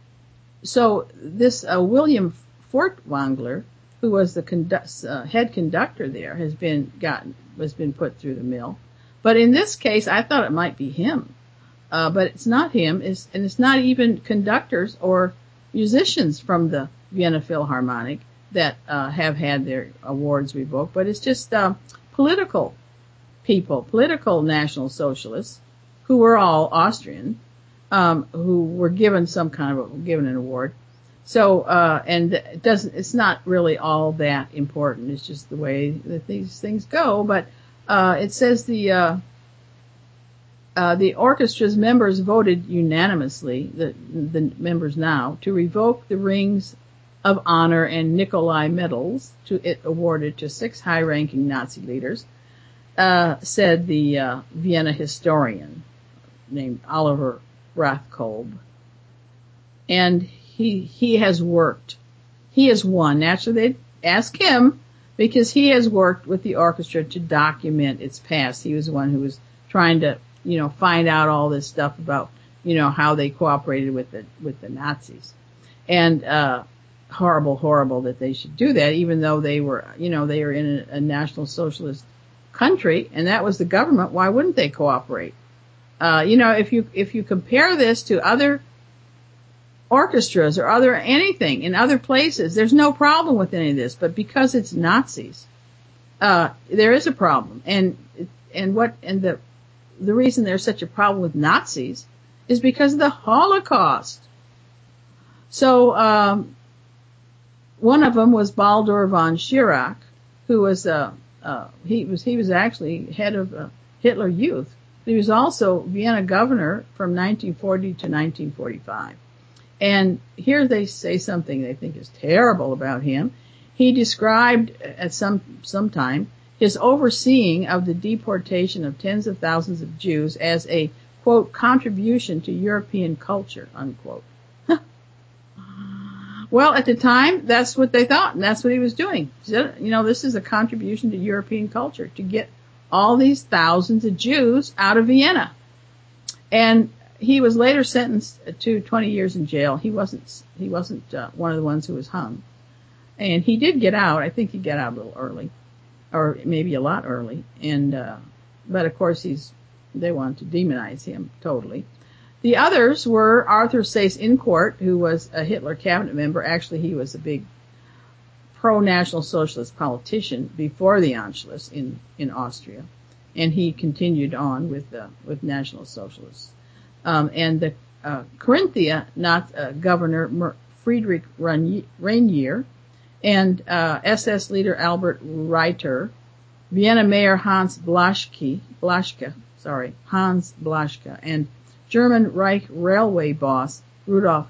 so this uh, William Furtwängler, who was the condu- uh, head conductor there, has been gotten has been put through the mill. But in this case, I thought it might be him, uh, but it's not him. It's, and it's not even conductors or musicians from the Vienna Philharmonic that uh, have had their awards revoked, but it's just uh, political people, political National Socialists, who were all Austrian, um, who were given some kind of a, given an award. So, uh, and it doesn't, it's not really all that important. It's just the way that these things go. But, uh, it says the, uh, uh, the orchestra's members voted unanimously, the, the members now, to revoke the Rings of Honor and Nikolai medals to it awarded to six high-ranking Nazi leaders, uh, said the, uh, Vienna historian named Oliver Rothkolb. And he, he has worked. He has won. Naturally, they'd ask him because he has worked with the orchestra to document its past. He was the one who was trying to, you know, find out all this stuff about, you know, how they cooperated with the, with the Nazis. And, uh, horrible, horrible that they should do that, even though they were, you know, they were in a, a National Socialist country and that was the government. Why wouldn't they cooperate? Uh, you know, if you, if you compare this to other orchestras or other anything in other places, there's no problem with any of this, but because it's Nazis, uh, there is a problem. And, and what, and the, the reason there's such a problem with Nazis is because of the Holocaust. So, um, one of them was Baldur von Schirach, who was, uh, uh, he was, he was actually head of uh, Hitler Youth. He was also Vienna governor from nineteen forty to nineteen forty-five. And here they say something they think is terrible about him. He described at some, some time his overseeing of the deportation of tens of thousands of Jews as a, quote, contribution to European culture, unquote. Well, at the time, that's what they thought, and that's what he was doing. You know, this is a contribution to European culture, to get all these thousands of Jews out of Vienna. And he was later sentenced to twenty years in jail. He wasn't, he wasn't uh, one of the ones who was hung. And he did get out. I think he got out a little early, or maybe a lot early. And, uh, but of course he's, they wanted to demonize him totally. The others were Arthur Seyss-Inquart, who was a Hitler cabinet member. Actually, he was a big pro-National Socialist politician before the Anschluss in, in Austria. And he continued on with, uh, with National Socialists. Um, and the, uh, Carinthia, not, uh, Governor Friedrich Rainier, and, uh, S S leader Albert Reiter, Vienna Mayor Hans Blaschke, Blaschke, sorry, Hans Blaschke, and German Reich Railway boss Rudolf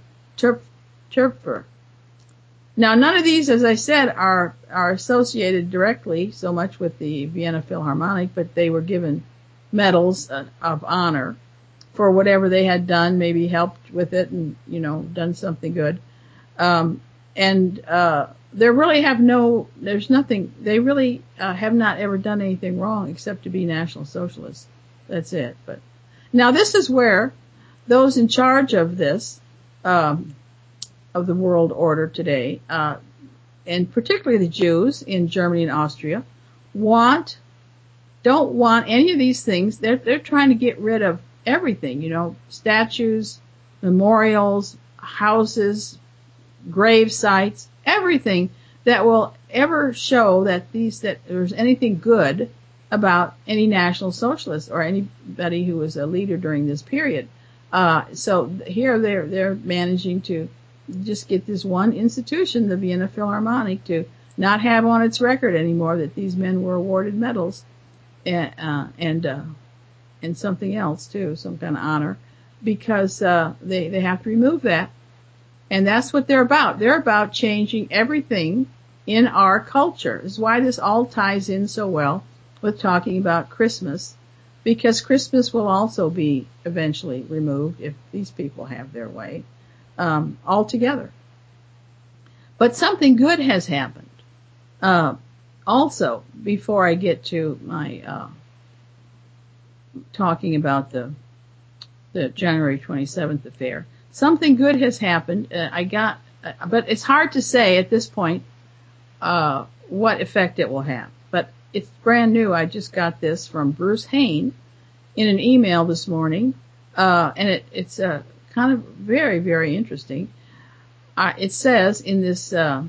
Töpfer. Now, none of these, as I said, are are associated directly so much with the Vienna Philharmonic, but they were given medals uh, of honor for whatever they had done, maybe helped with it and, you know, done something good. Um, and uh, they really have no, there's nothing, they really uh, have not ever done anything wrong except to be National Socialists. That's it. But now this is where those in charge of this, um, of the world order today, uh, and particularly the Jews in Germany and Austria, want, don't want any of these things. They're, they're trying to get rid of everything, you know, statues, memorials, houses, grave sites, everything that will ever show that these, that there's anything good about any National Socialist or anybody who was a leader during this period. Uh, so here they're, they're managing to just get this one institution, the Vienna Philharmonic, to not have on its record anymore that these men were awarded medals and, uh, and, uh, and something else too, some kind of honor, because, uh, they, they have to remove that. And that's what they're about. They're about changing everything in our culture. This is why this all ties in so well with talking about Christmas, because Christmas will also be eventually removed if these people have their way, um, altogether. But something good has happened. Uh, also, before I get to my uh, talking about the the January twenty-seventh affair, something good has happened. Uh, I got, uh, but it's hard to say at this point uh, what effect it will have. But it's brand new. I just got this from Bruce Hain in an email this morning, uh, and it, it's uh, kind of very, very interesting. Uh, it says in this, uh,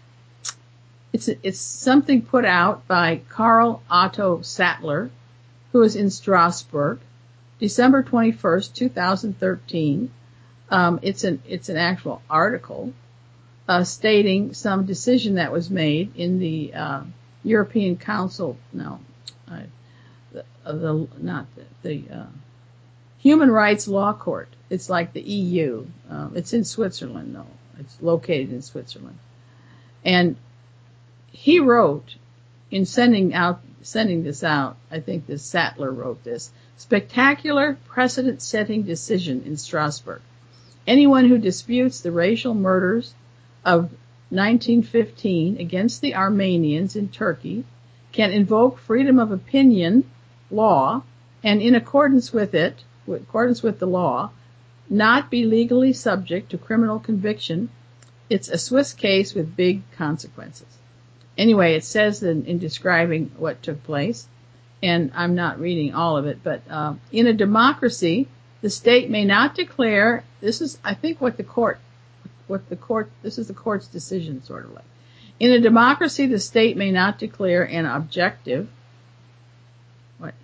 it's it's something put out by Karl Otto Sattler, who is in Strasbourg, December twenty-first, two thousand thirteen. Um, it's an it's an actual article uh, stating some decision that was made in the uh, European Council. No, I, the, uh, the not the, the uh, Human Rights Law Court. It's like the E U. Uh, it's in Switzerland, though. It's located in Switzerland, and he wrote in sending out sending this out. I think this Sattler wrote this. Spectacular precedent-setting decision in Strasbourg. Anyone who disputes the racial murders of nineteen fifteen against the Armenians in Turkey can invoke freedom of opinion law and in accordance with it, in accordance with the law, not be legally subject to criminal conviction. It's a Swiss case with big consequences. Anyway, it says in, in describing what took place, and I'm not reading all of it, but uh, in a democracy, the state may not declare, this is, I think, what the court, what the court, this is the court's decision, sort of like. In a democracy, the state may not declare an objective, what,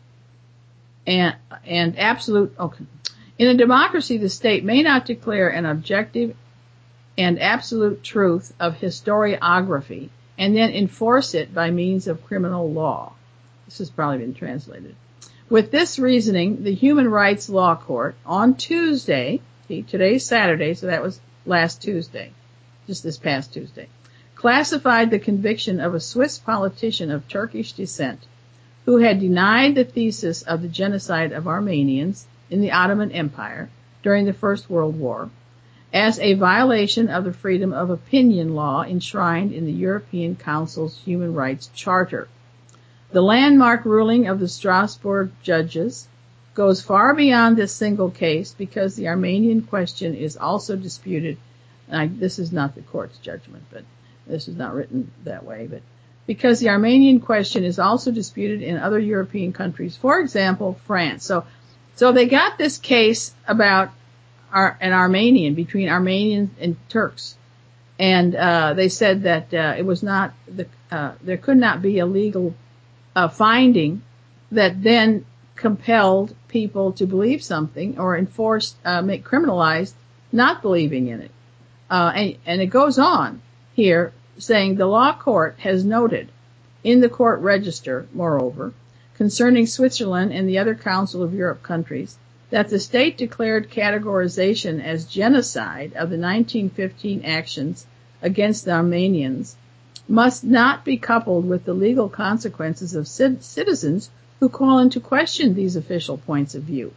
and, and absolute, okay. In a democracy, the state may not declare an objective and absolute truth of historiography and then enforce it by means of criminal law. This has probably been translated. With this reasoning, the Human Rights Law Court on Tuesday, see, today's Saturday, so that was last Tuesday, just this past Tuesday, classified the conviction of a Swiss politician of Turkish descent who had denied the thesis of the genocide of Armenians in the Ottoman Empire during the First World War as a violation of the freedom of opinion law enshrined in the European Council's Human Rights Charter. The landmark ruling of the Strasbourg judges goes far beyond this single case because the Armenian question is also disputed. And I, this is not the court's judgment, but this is not written that way, but because the Armenian question is also disputed in other European countries, for example, France. So, so they got this case about Ar- an Armenian, between Armenians and Turks. And, uh, they said that, uh, it was not, the, uh, there could not be a legal, uh, finding that then compelled people to believe something or enforced, uh, make criminalized not believing in it. Uh, and, and it goes on here saying the law court has noted in the court register, moreover, concerning Switzerland and the other Council of Europe countries, that the state-declared categorization as genocide of the nineteen fifteen actions against the Armenians must not be coupled with the legal consequences of citizens who call into question these official points of view.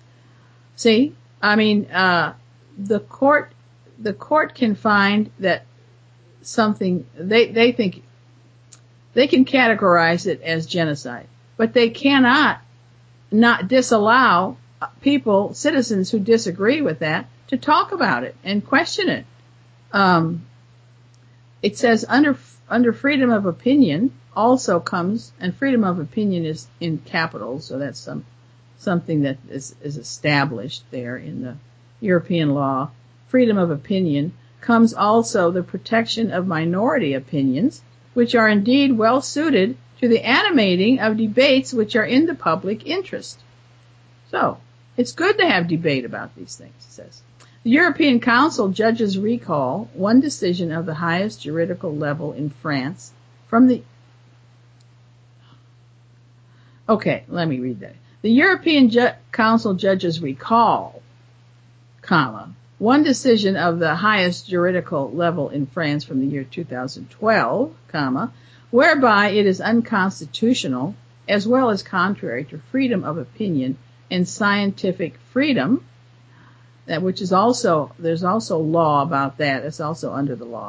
See, I mean, uh, the court, the court can find that something, they, they think, they can categorize it as genocide, but they cannot not disallow people, citizens who disagree with that, to talk about it and question it. Um, it says under under freedom of opinion also comes, and freedom of opinion is in capitals, so that's some something that is, is established there in the European law. Freedom of opinion comes also the protection of minority opinions, which are indeed well suited to the animating of debates which are in the public interest. So, it's good to have debate about these things, it says. The European Council judges recall one decision of the highest juridical level in France from the... Okay, let me read that. The European Ju- Council judges recall, comma, one decision of the highest juridical level in France from the year two thousand twelve, comma, whereby it is unconstitutional as well as contrary to freedom of opinion and scientific freedom, that which is also, there's also law about that, it's also under the law,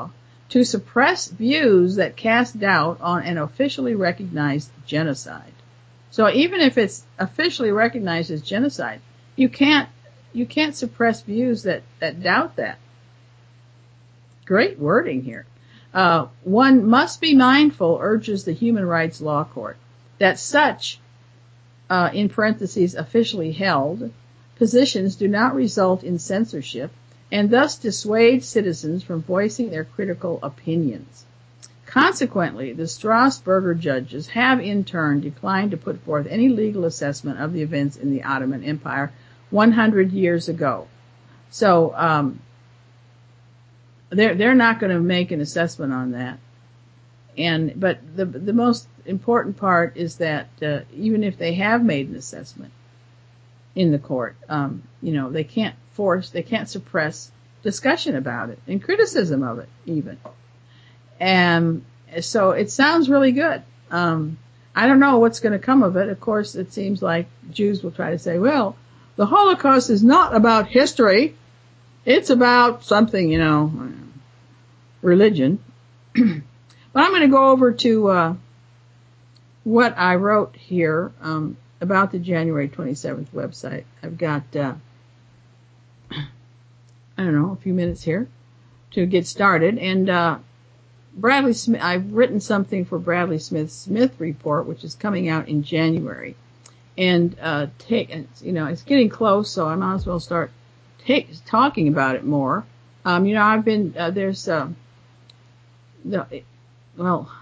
to suppress views that cast doubt on an officially recognized genocide. So even if it's officially recognized as genocide, you can't you can't suppress views that, that doubt that. Great wording here. Uh, one must be mindful, urges the Human Rights Law Court, that such, uh, in parentheses, officially held positions do not result in censorship and thus dissuade citizens from voicing their critical opinions. Consequently, the Strasburger judges have in turn declined to put forth any legal assessment of the events in the Ottoman Empire one hundred years ago. So, um, they're, they're not going to make an assessment on that. And, but the, the most important part is that, uh, even if they have made an assessment in the court, um, you know, they can't force, they can't suppress discussion about it and criticism of it even. And so it sounds really good. Um, I don't know what's going to come of it. Of course, it seems like Jews will try to say, well, the Holocaust is not about history. It's about something, you know, religion. But I'm going to go over to uh, what I wrote here um, about the January twenty-seventh website. I've got, uh, I don't know, a few minutes here to get started. And uh, Bradley Smith, I've written something for Bradley Smith's Smith Report, which is coming out in January. And, uh, take, you know, it's getting close, so I might as well start take, talking about it more. Um, you know, I've been, uh, there's, uh, the, well,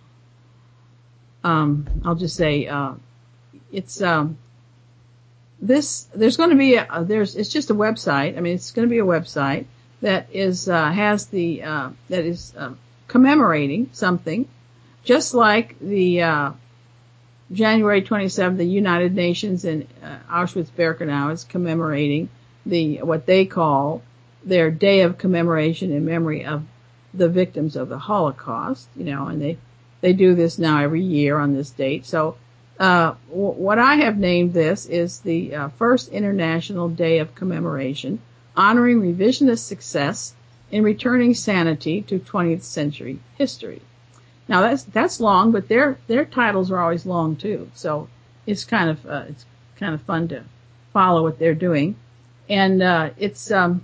um, I'll just say, uh, it's, um, this, there's going to be a, there's, it's just a website. I mean, it's going to be a website that is, uh, has the, uh, that is, uh, commemorating something, just like the, uh, January twenty-seventh, the United Nations and uh, Auschwitz-Birkenau is commemorating the, what they call their day of commemoration in memory of the victims of the Holocaust, you know, and they, they do this now every year on this date. So, uh, w- what I have named this is the uh, first International Day of Commemoration, honoring revisionist success in returning sanity to twentieth century history. Now that's, that's long, but their, their titles are always long too. So it's kind of, uh, it's kind of fun to follow what they're doing. And, uh, it's, um,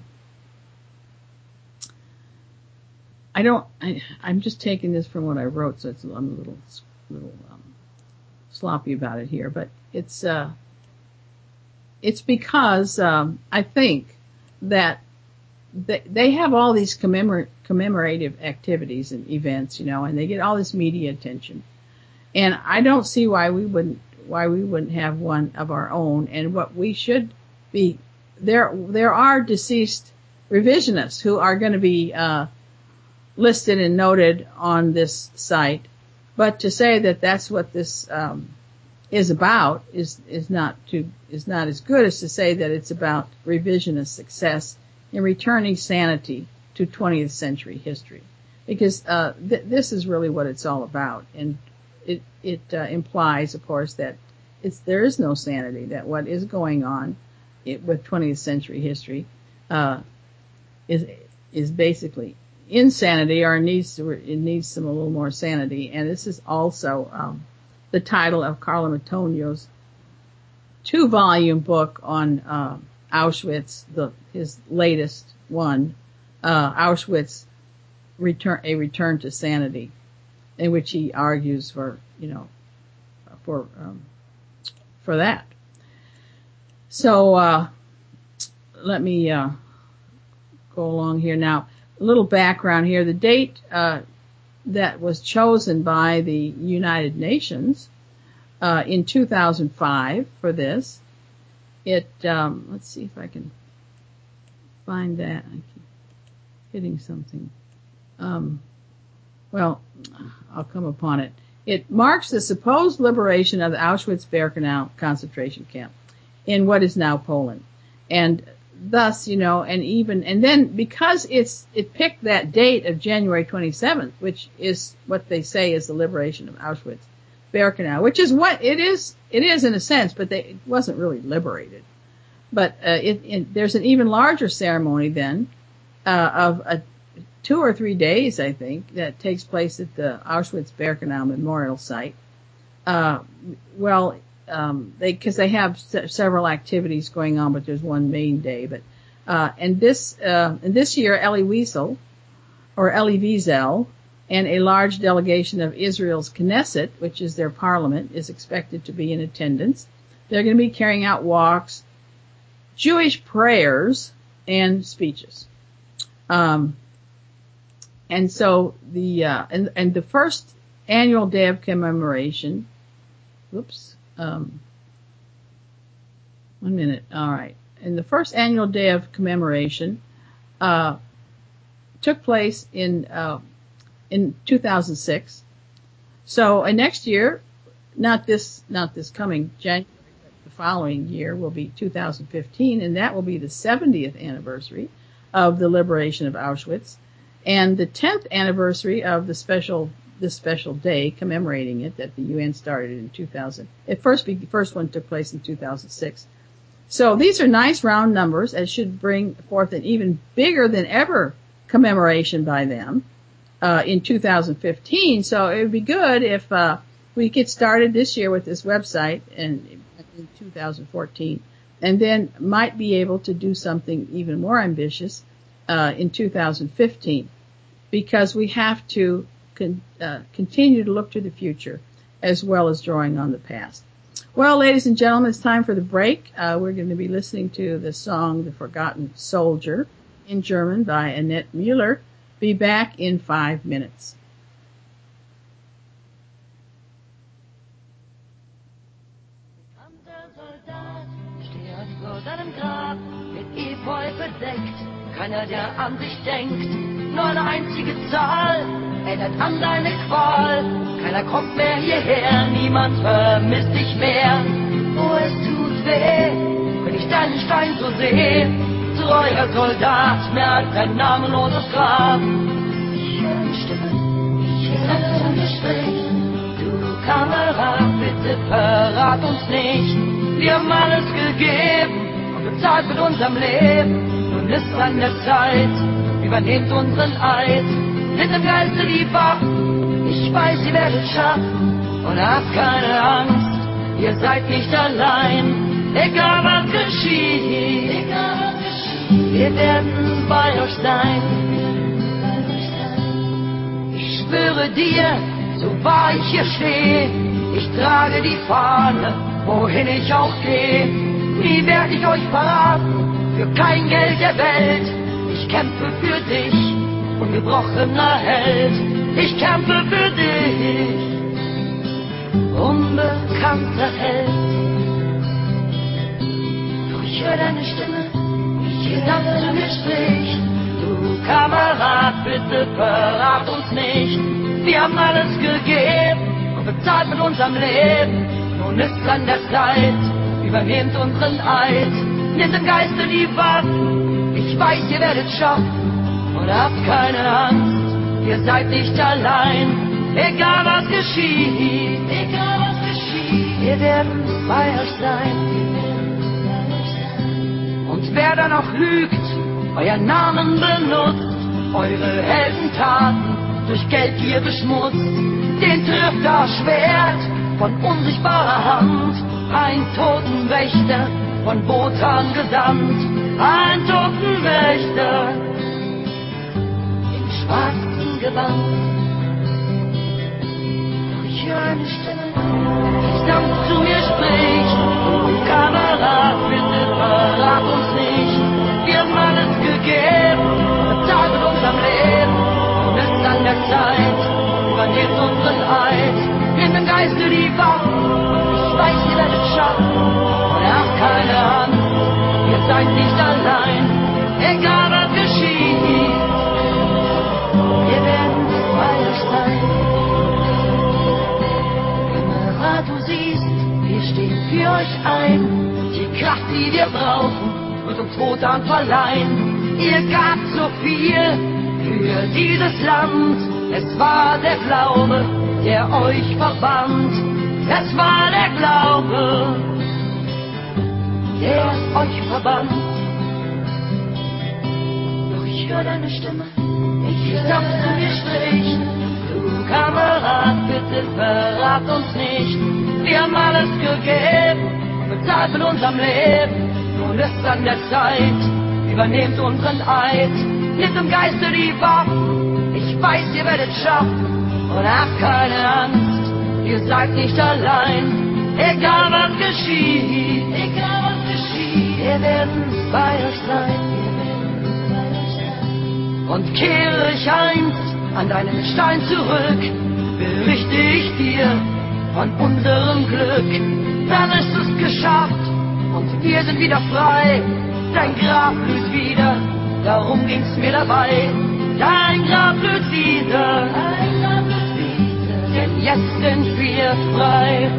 I don't, I, I'm just taking this from what I wrote, so it's, I'm a little, little, um, sloppy about it here, but it's, uh, it's because, um, I think that They, they have all these commemor- commemorative activities and events, you know, and they get all this media attention. And I don't see why we wouldn't, why we wouldn't have one of our own. And what we should be, there, there are deceased revisionists who are going to be, uh, listed and noted on this site. But to say that that's what this, um, is about is, is not too, is not as good as to say that it's about revisionist success in returning sanity to twentieth century history, because uh, th- this is really what it's all about, and it it uh, implies, of course, that it's there is no sanity. That what is going on it, with twentieth century history uh, is is basically insanity, or needs to, it needs some a little more sanity. And this is also um, the title of Carlo Antonio's two-volume book on Uh, Auschwitz, the, his latest one, uh, Auschwitz, return, a return to sanity, in which he argues for, you know, for, um, for that. So, uh, let me, uh, go along here now. A little background here. The date, uh, that was chosen by the United Nations, uh, in two thousand five for this, It, um, let's see if I can find that. I keep hitting something. Um, well, I'll come upon it. It marks the supposed liberation of the Auschwitz-Birkenau concentration camp in what is now Poland. And thus, you know, and even, and then because it's, it picked that date of January twenty-seventh, which is what they say is the liberation of Auschwitz-Birkenau, which is what it is, it is in a sense, but they, it wasn't really liberated. But, uh, it, it, there's an even larger ceremony then, uh, of a, two or three days, I think, that takes place at the Auschwitz-Birkenau Memorial Site. Uh, well, um, they, cause they have se- several activities going on, but there's one main day. But, uh, and this, uh, and this year, Elie Wiesel, or Elie Wiesel, and a large delegation of Israel's Knesset, which is their parliament, is expected to be in attendance. They're going to be carrying out walks, Jewish prayers, and speeches. Um, and so the, uh, and, and the first annual day of commemoration, whoops, um, one minute, all right. And the first annual day of commemoration, uh, took place in, uh, in two thousand six. So, uh, next year, not this, not this coming January, but the following year will be two thousand fifteen, and that will be the seventieth anniversary of the liberation of Auschwitz, and the tenth anniversary of the special, this special day commemorating it that the U N started in two thousand. It first, the first one took place in two thousand six. So these are nice round numbers and should bring forth an even bigger than ever commemoration by them, uh, in two thousand fifteen. So it would be good if, uh, we get started this year with this website and in two thousand fourteen, and then might be able to do something even more ambitious, uh, in two thousand fifteen, because we have to con- uh, continue to look to the future as well as drawing on the past. Well, ladies and gentlemen, it's time for the break. Uh, we're going to be listening to the song The Forgotten Soldier in German by Annette Mueller. Be back in five minutes. Der Soldat steht vor seinem Grab, mit Efeu bedeckt, keiner, der an dich denkt, nur eine einzige Zahl, erinnert an deine Qual, keiner kommt mehr hierher, niemand vermisst dich mehr, oh es tut weh, wenn ich deinen Stein so sehe, treuer Soldat, mehr als ein namenloses Grab. Ich höre eine Stimme, ich höre ein Gespräch, du Kamerad, bitte verrat uns nicht, wir haben alles gegeben und bezahlt mit unserem Leben, nun ist an der Zeit, übernehmt unseren Eid, nimmt im Geiste die Waffen, ich weiß, ihr werdet schaffen und habt keine Angst, ihr seid nicht allein, egal was geschieht, egal was geschieht, wir werden bei euch sein. Ich schwöre dir, so wahr ich hier stehe, ich trage die Fahne, wohin ich auch gehe. Nie werde ich euch verraten, für kein Geld der Welt. Ich kämpfe für dich, ungebrochener Held. Ich kämpfe für dich, unbekannter Held. Doch ich höre deine Stimme, ich höre dein Gespräch. Du Kamerad, bitte verrat uns nicht. Wir haben alles gegeben und bezahlt mit unserem Leben. Nun ist an der Zeit, übernehmt unseren Eid. Nehmt im Geiste die Waffen, ich weiß, ihr werdet schaffen. Und habt keine Angst, ihr seid nicht allein. Egal was geschieht, egal was geschieht, wir werden bei euch sein. Und wer dann auch lügt, euer Namen benutzt, eure Heldentaten durch Geldgier beschmutzt, den trifft das Schwert von unsichtbarer Hand, ein Totenwächter von Wotan gesandt, ein Totenwächter im schwarzen Gewand. Doch ich höre eine Stimme, die sanft zu mir spricht, oh Kamerad, bitte verrat uns nicht, wir haben alles gegeben, bezahlt mit unserem Leben, und ist an der Zeit, übernehmt unseren Eid, nehmt im Geiste die Waffen, ich weiß, ihr werdet schaffen, und habt keine Angst, ihr seid nicht allein, egal was geschieht, wir werden bei euch sein. Kamerad, du siehst, wir stehen für euch ein, die Kraft, die wir brauchen, wird uns Wotan verleihen. Ihr gabt so viel für dieses Land, es war der Glaube, der euch verband, es war der Glaube, der euch verband. Doch ich höre deine Stimme, die sanft zu mir spricht. Du Kamerad, bitte verrat uns nicht. Wir haben alles gegeben, bezahlt mit unserem Leben. Nun ist an der Zeit, übernehmt unseren Eid. Nehmt im Geiste die Waffen, ich weiß, ihr werdet schaffen. Und habt keine Angst, ihr seid nicht allein. Egal was geschieht, egal was geschieht, wir werden bei euch sein, wir werden bei euch sein. Und kehre ich einst an deinen Stein zurück, berichte ich dir von unserem Glück. Dann ist es geschafft und wir sind wieder frei. Dein Grab blüht wieder, darum ging's mir dabei. Dein Grab blüht wieder, dein Grab blüht wieder, denn jetzt sind wir frei.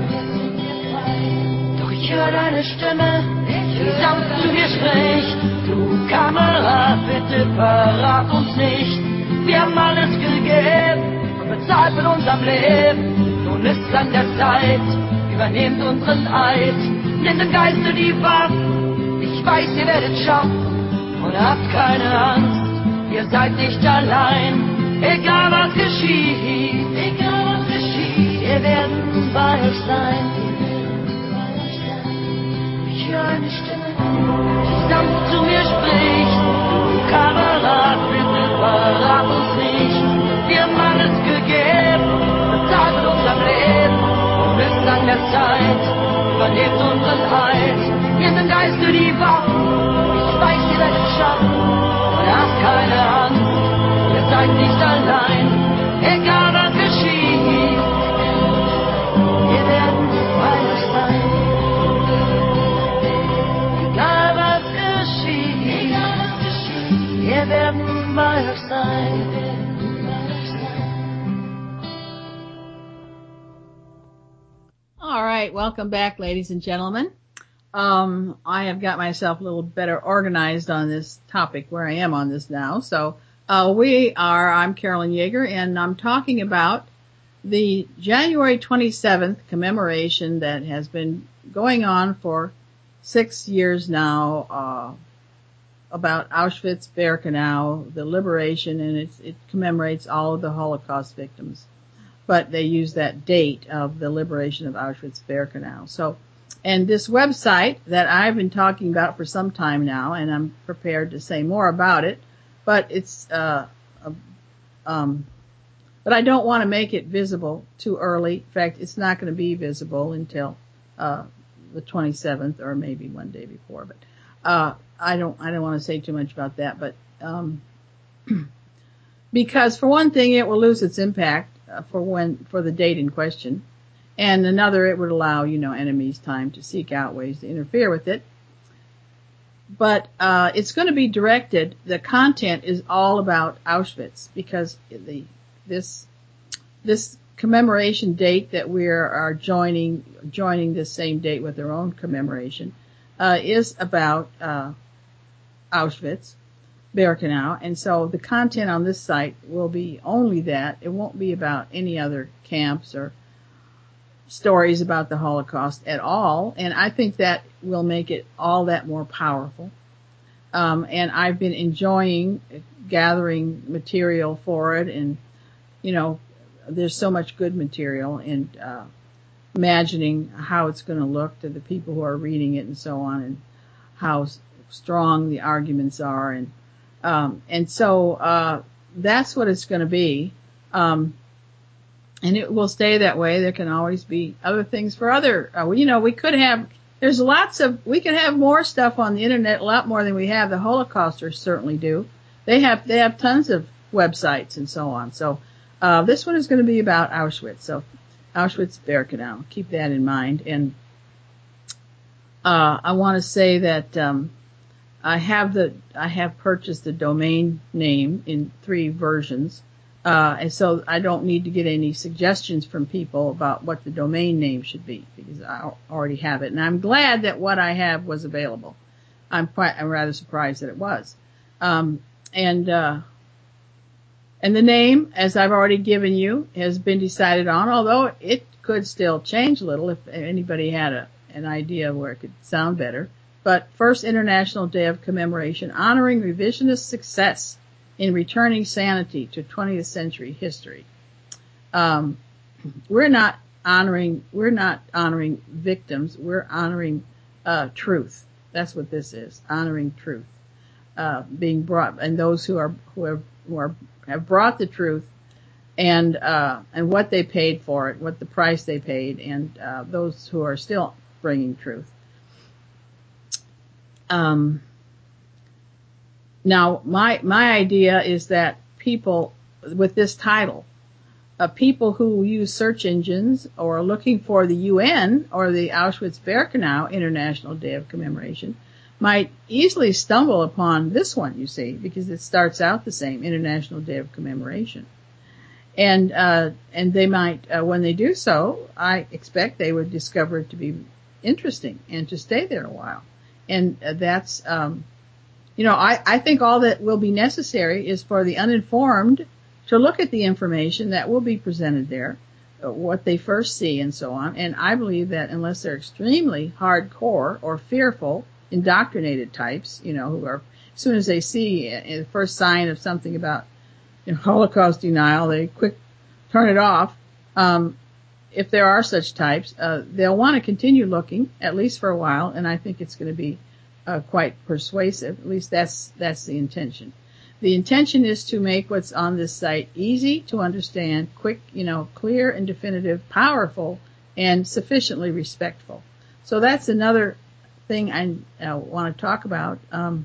Ich höre deine Stimme, die sanft zu mir spricht. Du Kamerad, bitte verrat uns nicht. Wir haben alles gegeben und bezahlt mit unserem Leben. Nun ist an der Zeit, übernehmt unseren Eid. Nehmt im Geiste die Waffen, ich weiß, ihr werdet schaffen. Und habt keine Angst, ihr seid nicht allein. Egal was geschieht, egal was geschieht, wir werden bei euch sein. Ich höre eine Stimme, die sanft zu mir spricht. Du Kamerad, bitte verrat uns nicht. Wir haben alles gegeben, bezahlt mit unserem Leben. Und ist an der Zeit, übernehmt unseren Eid. Nehmt im Geiste die Waffen, ich weiß, ihr werdet es schaffen. Und habt keine Angst, ihr seid nicht allein. Egal was geschieht, wir werden bei euch sein. Egal was geschieht, egal was geschieht, wir werden bei euch sein. All right, welcome back, ladies and gentlemen. Um, I have got myself a little better organized on this topic where I am on this now. So uh, we are, I'm Carolyn Yeager, and I'm talking about the January twenty-seventh commemoration that has been going on for six years now, uh, about Auschwitz-Birkenau, the liberation, and it's, it commemorates all of the Holocaust victims. But they use that date of the liberation of Auschwitz-Birkenau. So, and this website that I've been talking about for some time now, and I'm prepared to say more about it, but it's, uh, um, but I don't want to make it visible too early. In fact, it's not going to be visible until, uh, the twenty-seventh or maybe one day before, but, uh, I don't, I don't want to say too much about that, but, um, because for one thing, it will lose its impact uh, for when, for the date in question. And another, it would allow, you know, enemies time to seek out ways to interfere with it. But, uh, it's going to be directed, the content is all about Auschwitz because the, this, this commemoration date that we are joining, joining this same date with their own commemoration, uh, is about, uh, Auschwitz, Birkenau. And so the content on this site will be only that. It won't be about any other camps or stories about the Holocaust at all. And I think that will make it all that more powerful. Um, and I've been enjoying gathering material for it. And, you know, there's so much good material and, uh, imagining how it's going to look to the people who are reading it and so on, and how strong the arguments are. And, um, and so, uh, that's what it's going to be. Um, and it will stay that way. There can always be other things for other, uh, you know, we could have, there's lots of, we could have more stuff on the internet, a lot more than we have. The Holocausters certainly do. They have, they have tons of websites and so on. So, uh, this one is going to be about Auschwitz. So, Auschwitz-Birkenau. Keep that in mind. And, uh, I want to say that, um, I have the, I have purchased the domain name in three versions. Uh, and so I don't need to get any suggestions from people about what the domain name should be because I already have it. And I'm glad that what I have was available. I'm quite, I'm rather surprised that it was. Um, and, uh, and the name, as I've already given you, has been decided on, although it could still change a little if anybody had a, an idea where it could sound better. But First International Day of Commemoration, honoring revisionist success in returning sanity to twentieth century history. Um, we're not honoring, we're not honoring victims. We're honoring, uh, truth. That's what this is. Honoring truth, uh, being brought, and those who are, who are, who are, have brought the truth and, uh, and what they paid for it, what the price they paid, and, uh, those who are still bringing truth. Um, now my, my idea is that people with this title, Uh, people who use search engines or are looking for the U N or the Auschwitz-Birkenau International Day of Commemoration might easily stumble upon this one, you see, because it starts out the same, International Day of Commemoration. And, uh, and they might, uh, when they do so, I expect they would discover it to be interesting and to stay there a while. And uh, that's, um, you know, I, I think all that will be necessary is for the uninformed to look at the information that will be presented there, what they first see and so on. And I believe that unless they're extremely hardcore or fearful, indoctrinated types, you know, who are, as soon as they see the first sign of something about, you know, Holocaust denial, they quick turn it off. Um, if there are such types, uh, they'll want to continue looking, at least for a while, and I think it's going to be uh, quite persuasive. At least that's, that's the intention. The intention is to make what's on this site easy to understand, quick, you know, clear and definitive, powerful, and sufficiently respectful. So that's another thing I uh, want to talk about. Um,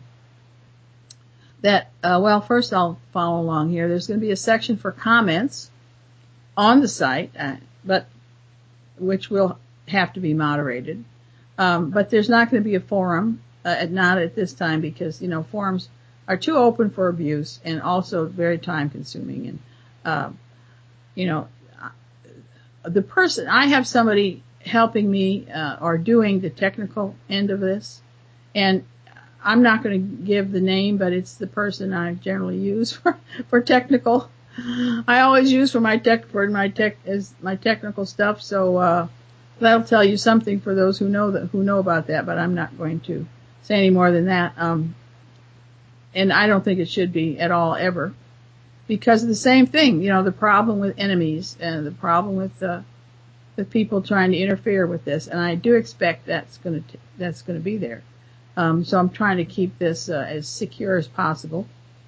that, uh, well, first I'll follow along here. There's going to be a section for comments on the site, uh, but which will have to be moderated. Um, but there's not going to be a forum, uh, not at this time, because, you know, forums are too open for abuse and also very time consuming. And, uh, you know, the person, I have somebody helping me, uh, or doing the technical end of this. And I'm not going to give the name, but it's the person I generally use for, for technical. I always use for my tech, for my tech, is my technical stuff. So, uh, that'll tell you something for those who know that, who know about that, but I'm not going to say any more than that. Um, And I don't think it should be at all ever, because of the same thing, you know, the problem with enemies and the problem with uh, with people trying to interfere with this. And I do expect that's going to that's going to be there. Um, so I'm trying to keep this uh, as secure as possible.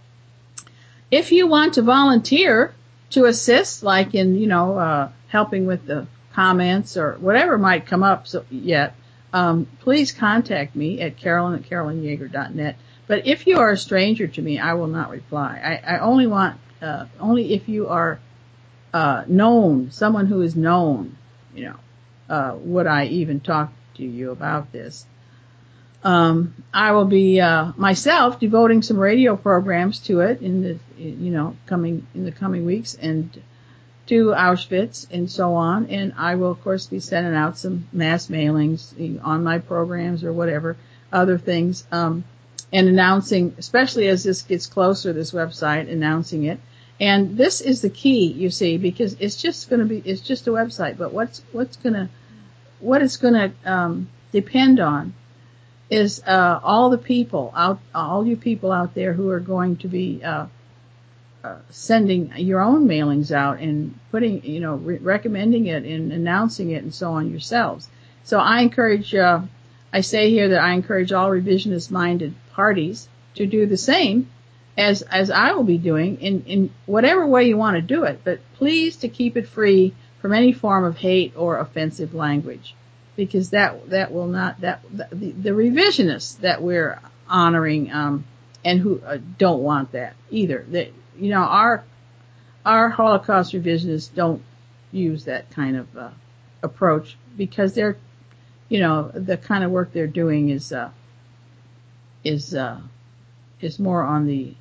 If you want to volunteer to assist, like in, you know, uh, helping with the comments or whatever might come up so, yet, um, please contact me at Carolyn at carolyn yeager dot net. But if you are a stranger to me, I will not reply. I, I only want, uh, only if you are, uh, known, someone who is known, you know, uh, would I even talk to you about this. Um, I will be, uh, myself devoting some radio programs to it in the, you know, coming, in the coming weeks and to Auschwitz and so on. And I will, of course, be sending out some mass mailings on my programs or whatever, other things, um, and announcing, especially as this gets closer, this website, announcing it. And this is the key, you see, because it's just going to be, it's just a website, but what's, what's going to, what it's going to, um, depend on is, uh, all the people out, all you people out there who are going to be, uh, uh sending your own mailings out and putting, you know, re- recommending it and announcing it and so on yourselves. So I encourage, uh, I say here that I encourage all revisionist-minded parties to do the same as as I will be doing in, in whatever way you want to do it, but please to keep it free from any form of hate or offensive language, because that that will not that the, the revisionists that we're honoring um, and who uh, don't want that either. That, you know, our our Holocaust revisionists don't use that kind of uh, approach, because they're, you know, the kind of work they're doing is, uh, is, uh, is more on the,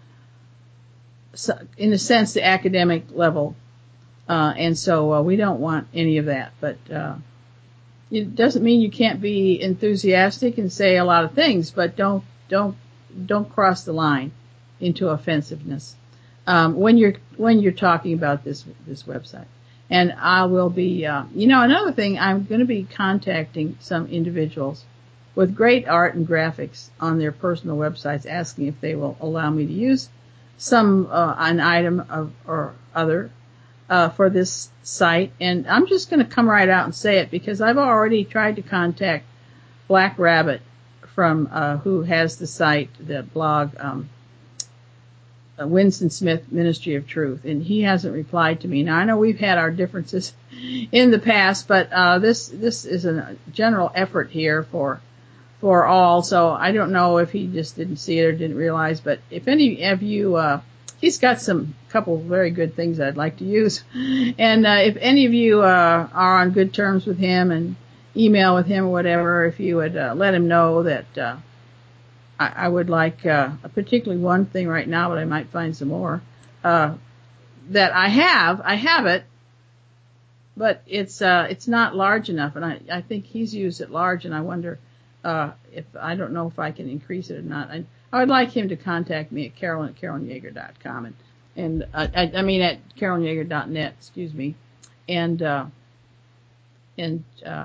in a sense, the academic level. Uh, and so, uh, we don't want any of that, but, uh, it doesn't mean you can't be enthusiastic and say a lot of things, but don't, don't, don't cross the line into offensiveness, um, when you're, when you're talking about this, this website. And I will be, uh, you know, another thing, I'm going to be contacting some individuals with great art and graphics on their personal websites, asking if they will allow me to use some uh, an item of, or other uh, for this site. And I'm just going to come right out and say it because I've already tried to contact Black Rabbit from uh, who has the site, the blog, um, uh, Winston Smith Ministry of Truth, and he hasn't replied to me. Now I know we've had our differences in the past, but uh, this this is a general effort here for for all. So I don't know if he just didn't see it or didn't realize. But if any of you, uh, he's got some couple very good things I'd like to use, and uh, if any of you uh, are on good terms with him and email with him or whatever, if you would uh, let him know that uh, I, I would like uh, particularly one thing right now, but I might find some more uh, that I have. I have it, but it's uh, it's not large enough, and I I think he's used it large, and I wonder uh, if I don't know if I can increase it or not. I I would like him to contact me at Carolyn at carolyn yeager dot com and and uh, I, I mean at carolyn yeager dot net, excuse me, and uh, and uh,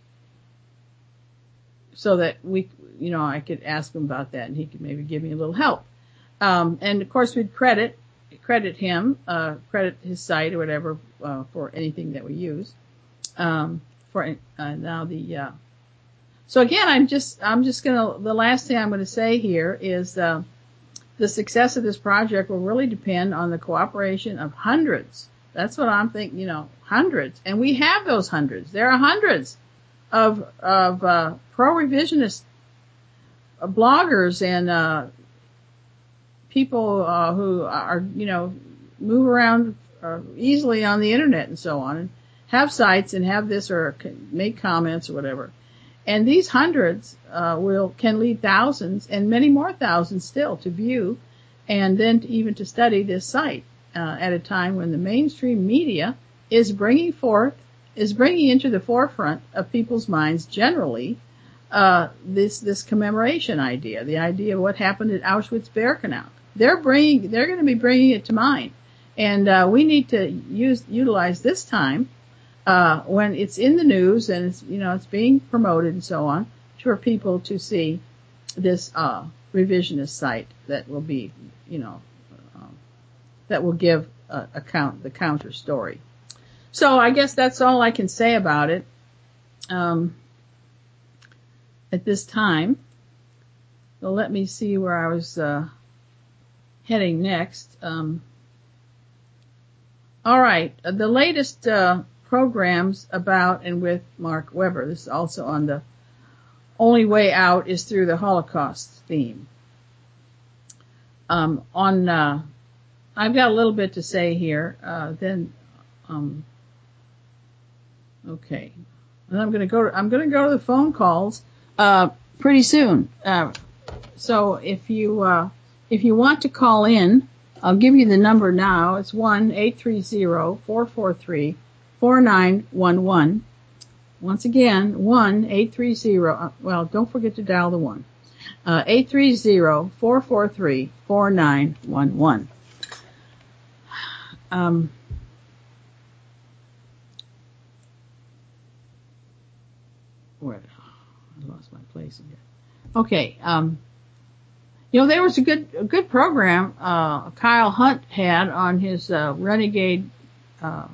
so that we, you know, I could ask him about that and he could maybe give me a little help. Um, and of course we'd credit, credit him, uh, credit his site or whatever, uh, for anything that we use. Um, for, uh, now the, uh, so again, I'm just, I'm just gonna, the last thing I'm gonna say here is, uh, the success of this project will really depend on the cooperation of hundreds. That's what I'm thinking, you know, hundreds. And we have those hundreds. There are hundreds of, of, uh, pro-revisionist bloggers and, uh, people, uh, who are, you know, move around uh, easily on the internet and so on and have sites and have this or make comments or whatever. And these hundreds, uh, will, can lead thousands and many more thousands still to view and then to, even to study this site, uh, at a time when the mainstream media is bringing forth is bringing into the forefront of people's minds generally, uh, this, this commemoration idea, the idea of what happened at Auschwitz-Birkenau. They're bringing, they're going to be bringing it to mind. And, uh, we need to use, utilize this time, uh, when it's in the news and it's, you know, it's being promoted and so on for people to see this, uh, revisionist site that will be, you know, uh, that will give a, a count, the counter story. So I guess that's all I can say about it, um, at this time. So let me see where I was, uh, heading next. Um, all right. The latest, uh, programs about and with Mark Weber. This is also on the Only Way Out is Through the Holocaust theme. Um, on, uh, I've got a little bit to say here, uh, then, um, okay. And I'm going to go to, I'm going to go to the phone calls, uh, pretty soon. Uh, so if you, uh, if you want to call in, I'll give you the number now. It's one eight three zero, four four three, four nine one one. Once again, one eight three zero, uh, well, don't forget to dial the one. Uh, eight three zero, four four three, four nine one one. Um, where, I lost my place again. Okay, um, you know, there was a good, a good program, uh, Kyle Hunt had on his, uh, Renegade, uh,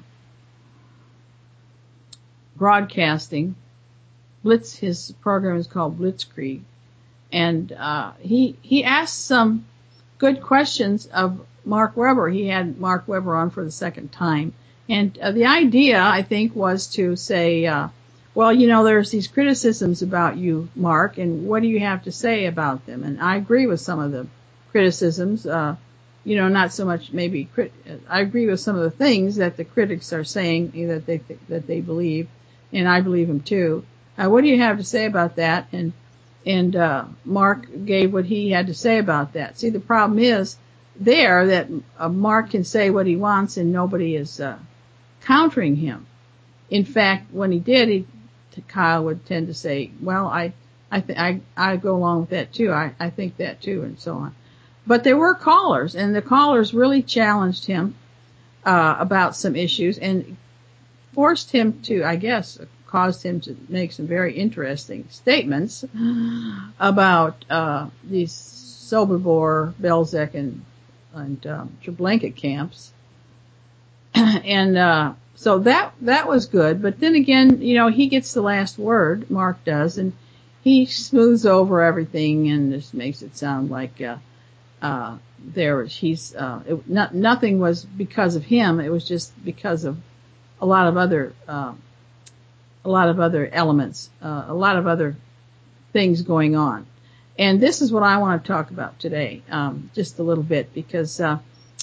broadcasting. Blitz, his program is called Blitzkrieg. And, uh, he, he asked some good questions of Mark Weber. He had Mark Weber on for the second time. And, uh, the idea, I think, was to say, uh, well, you know, there's these criticisms about you, Mark, and what do you have to say about them? And I agree with some of the criticisms, uh, you know, not so much maybe, crit- I agree with some of the things that the critics are saying that they, th- that they believe, and I believe them too. Uh, what do you have to say about that? And, and, uh, Mark gave what he had to say about that. See, the problem is there that uh, Mark can say what he wants and nobody is, uh, countering him. In fact, when he did, he, Kyle would tend to say, well, I, I, th- I, I go along with that too. I, I think that too, and so on. But there were callers, and the callers really challenged him, uh, about some issues and forced him to, I guess, caused him to make some very interesting statements about, uh, these Sobibor, Belzec, and and um, Treblinka camps. And uh, so that that was good. But then again, you know, he gets the last word, Mark does, and he smooths over everything and just makes it sound like uh, uh, there he's uh, it, not, nothing was because of him. It was just because of a lot of other uh, a lot of other elements, uh, a lot of other things going on. And this is what I want to talk about today, um, just a little bit, because uh,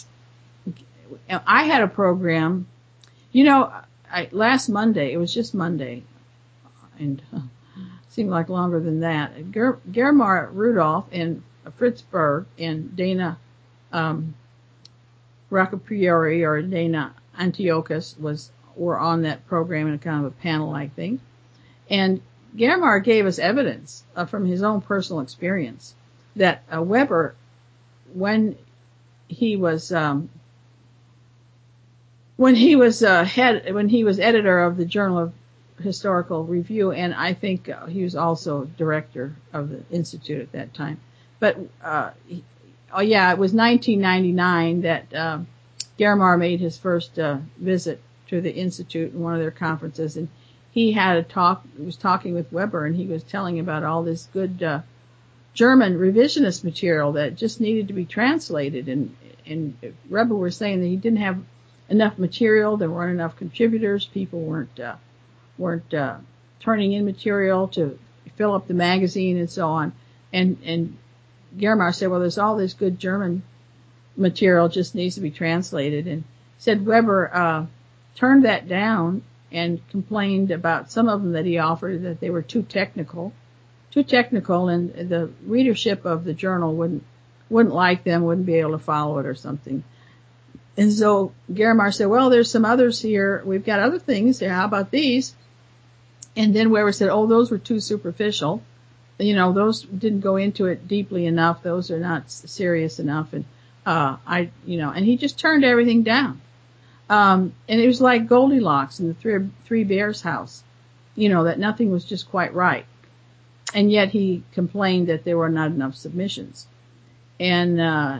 I had a program, you know, I, last Monday, it was just Monday, and uh, seemed like longer than that. Ger- Germar Rudolph and Fritz Berg and Dana um, Roccapriori or Dana Antiochus was were on that program in a kind of a panel-like thing. And Germar gave us evidence uh, from his own personal experience that uh, Weber, when he was um, when he was uh, head when he was editor of the Journal of Historical Review, and I think uh, he was also director of the Institute at that time. But uh, he, oh yeah, it was nineteen ninety-nine that uh, Germar made his first uh, visit to the Institute in one of their conferences, and he had a talk, he was talking with Weber, and he was telling about all this good uh, German revisionist material that just needed to be translated. And, and Weber was saying that he didn't have enough material, there weren't enough contributors, people weren't uh, weren't uh, turning in material to fill up the magazine and so on. And, and Germar said, well, there's all this good German material, just needs to be translated. And said Weber uh, turned that down and complained about some of them that he offered, that they were too technical, too technical, and the readership of the journal wouldn't wouldn't like them, wouldn't be able to follow it or something. And so Germar said, well, there's some others here. We've got other things here. How about these? And then Weber said, oh, those were too superficial. You know, those didn't go into it deeply enough. Those are not serious enough. And uh, I, you know, and he just turned everything down. Um, and it was like Goldilocks in the Three, Three Bears house, you know, that nothing was just quite right. And yet he complained that there were not enough submissions. And, uh,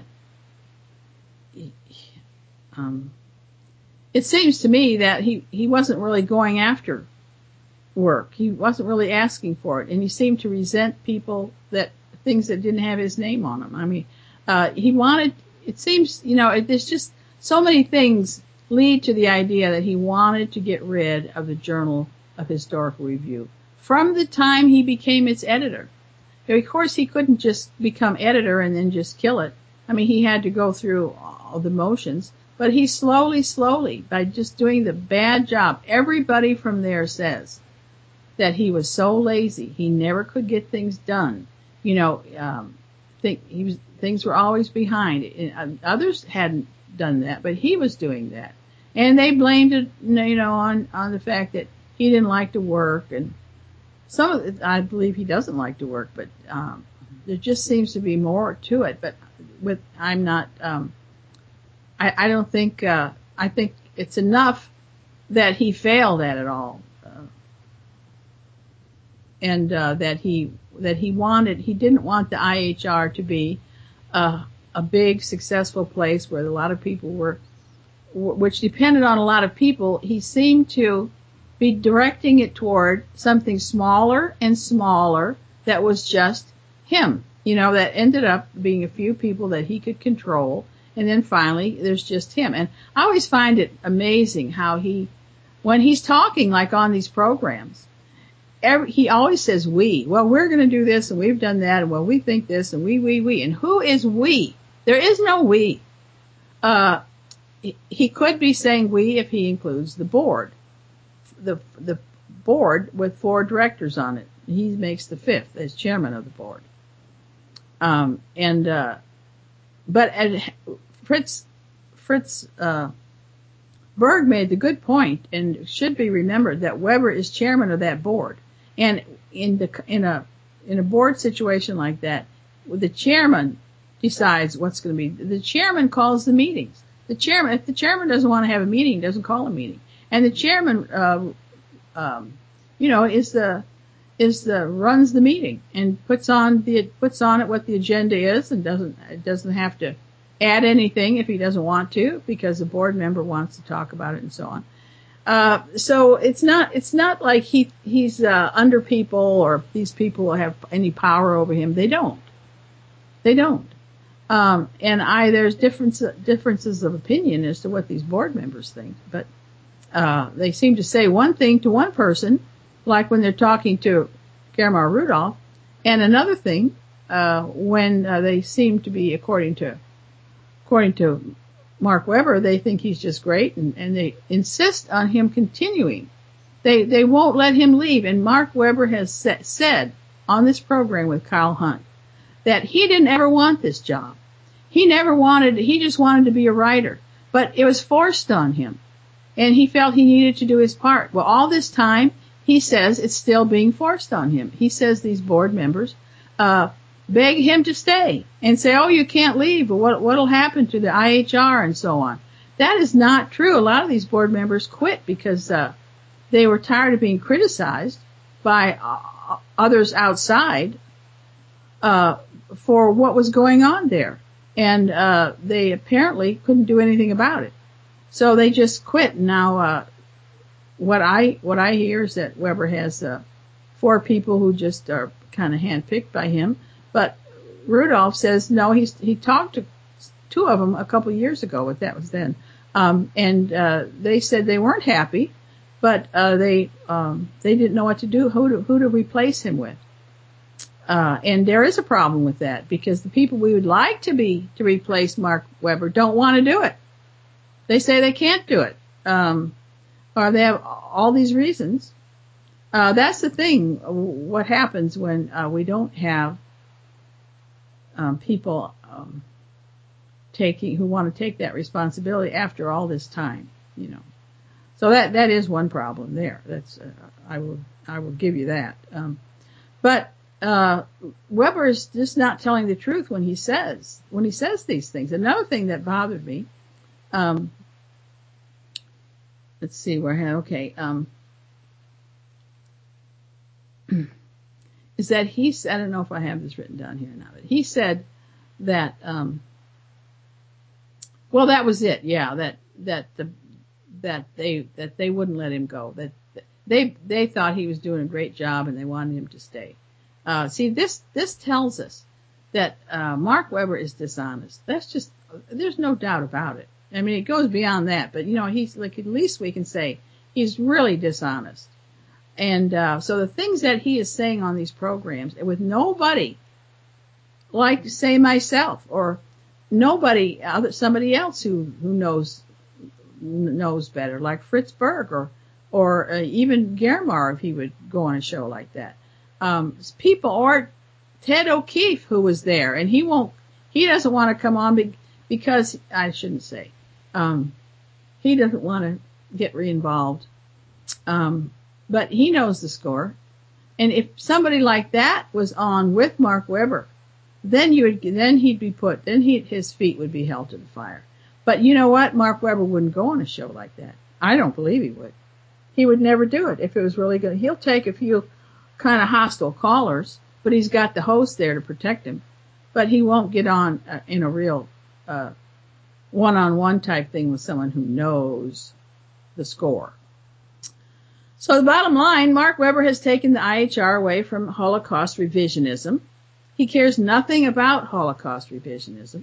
um, it seems to me that he, he wasn't really going after work. He wasn't really asking for it. And he seemed to resent people that, things that didn't have his name on them. I mean, uh, he wanted, it seems, you know, it, there's just so many things lead to the idea that he wanted to get rid of the Journal of Historical Review from the time he became its editor. Now, of course, he couldn't just become editor and then just kill it. I mean, he had to go through all the motions, but he slowly, slowly, by just doing the bad job, everybody from there says that he was so lazy, he never could get things done. You know, um, think he was, things were always behind. And others hadn't done that, but he was doing that. And they blamed it, you know, on, on the fact that he didn't like to work. And some of it, I believe he doesn't like to work, but, um, there just seems to be more to it. But with, I'm not, um, I, I don't think, uh, I think it's enough that he failed at it all. Uh, and, uh, that he, that he wanted, he didn't want the I H R to be, uh, a big successful place where a lot of people were, which depended on a lot of people. He seemed to be directing it toward something smaller and smaller that was just him, you know, that ended up being a few people that he could control. And then finally there's just him. And I always find it amazing how he, when he's talking like on these programs, every, he always says we. Well, we're going to do this and we've done that, and well, we think this and we, we, we. And who is we? There is no we. Uh, he could be saying we if he includes the board, the the board with four directors on it. He makes the fifth as chairman of the board. Um, and uh, but at, Fritz Fritz uh, Berg made the good point, and it should be remembered that Weber is chairman of that board. And in the in a in a board situation like that, the chairman decides what's going to be. The chairman calls the meetings. The chairman, if the chairman doesn't want to have a meeting, doesn't call a meeting. And the chairman, uh, um, you know, is the, is the, runs the meeting and puts on the, puts on it what the agenda is, and doesn't, it doesn't have to add anything if he doesn't want to, because the board member wants to talk about it and so on. Uh, so it's not, it's not like he, he's, uh, under people or these people have any power over him. They don't. They don't. Um, and I, there's difference, differences of opinion as to what these board members think, but, uh, they seem to say one thing to one person, like when they're talking to Germar Rudolph, and another thing, uh, when, uh, they seem to be, according to, according to Mark Weber, they think he's just great, and, and they insist on him continuing. They they won't let him leave. And Mark Weber has sa- said on this program with Kyle Hunt that he didn't ever want this job. He never wanted, he just wanted to be a writer. But it was forced on him. And he felt he needed to do his part. Well, all this time, he says it's still being forced on him. He says these board members, uh, beg him to stay and say, oh, you can't leave, or what, what'll happen to the I H R and so on. That is not true. A lot of these board members quit because, uh, they were tired of being criticized by uh, others outside, uh, for what was going on there. And, uh, they apparently couldn't do anything about it. So they just quit. Now, uh, what I, what I hear is that Weber has, uh, four people who just are kind of handpicked by him. But Rudolph says, no, he's, he talked to two of them a couple of years ago, but that was then. Um, and, uh, they said they weren't happy, but, uh, they, um, they didn't know what to do, who to, who to replace him with. Uh, and there is a problem with that because the people we would like to be, to replace Mark Weber don't want to do it. They say they can't do it. Um, or they have all these reasons. Uh, that's the thing, what happens when, uh, we don't have, Um, people um, taking who want to take that responsibility after all this time, you know. So that that is one problem there. That's uh, I will I will give you that. Um, but uh, Weber is just not telling the truth when he says when he says these things. Another thing that bothered me. Um, let's see where I had okay. Um, is that he said, I don't know if I have this written down here now, but he said that, um, well, that was it. Yeah. That, that the, that they, that they wouldn't let him go, that they, they thought he was doing a great job and they wanted him to stay. Uh, see, this, this tells us that, uh, Mark Weber is dishonest. That's just, there's no doubt about it. I mean, it goes beyond that, but you know, he's like, at least we can say he's really dishonest. And, uh, so the things that he is saying on these programs with nobody, like say myself or nobody, other, somebody else who, who knows, knows better, like Fritz Berg or, or uh, even Germar if he would go on a show like that. Um, people, or Ted O'Keefe who was there and he won't, he doesn't want to come on be, because, I shouldn't say, um, he doesn't want to get re-involved. Um, But he knows the score. And if somebody like that was on with Mark Weber, then you would, then he'd be put, then he, his feet would be held to the fire. But you know what? Mark Weber wouldn't go on a show like that. I don't believe he would. He would never do it if it was really good. He'll take a few kind of hostile callers, but he's got the host there to protect him. But he won't get on uh, in a real, uh, one-on-one type thing with someone who knows the score. So the bottom line, Mark Weber has taken the I H R away from Holocaust revisionism. He cares nothing about Holocaust revisionism.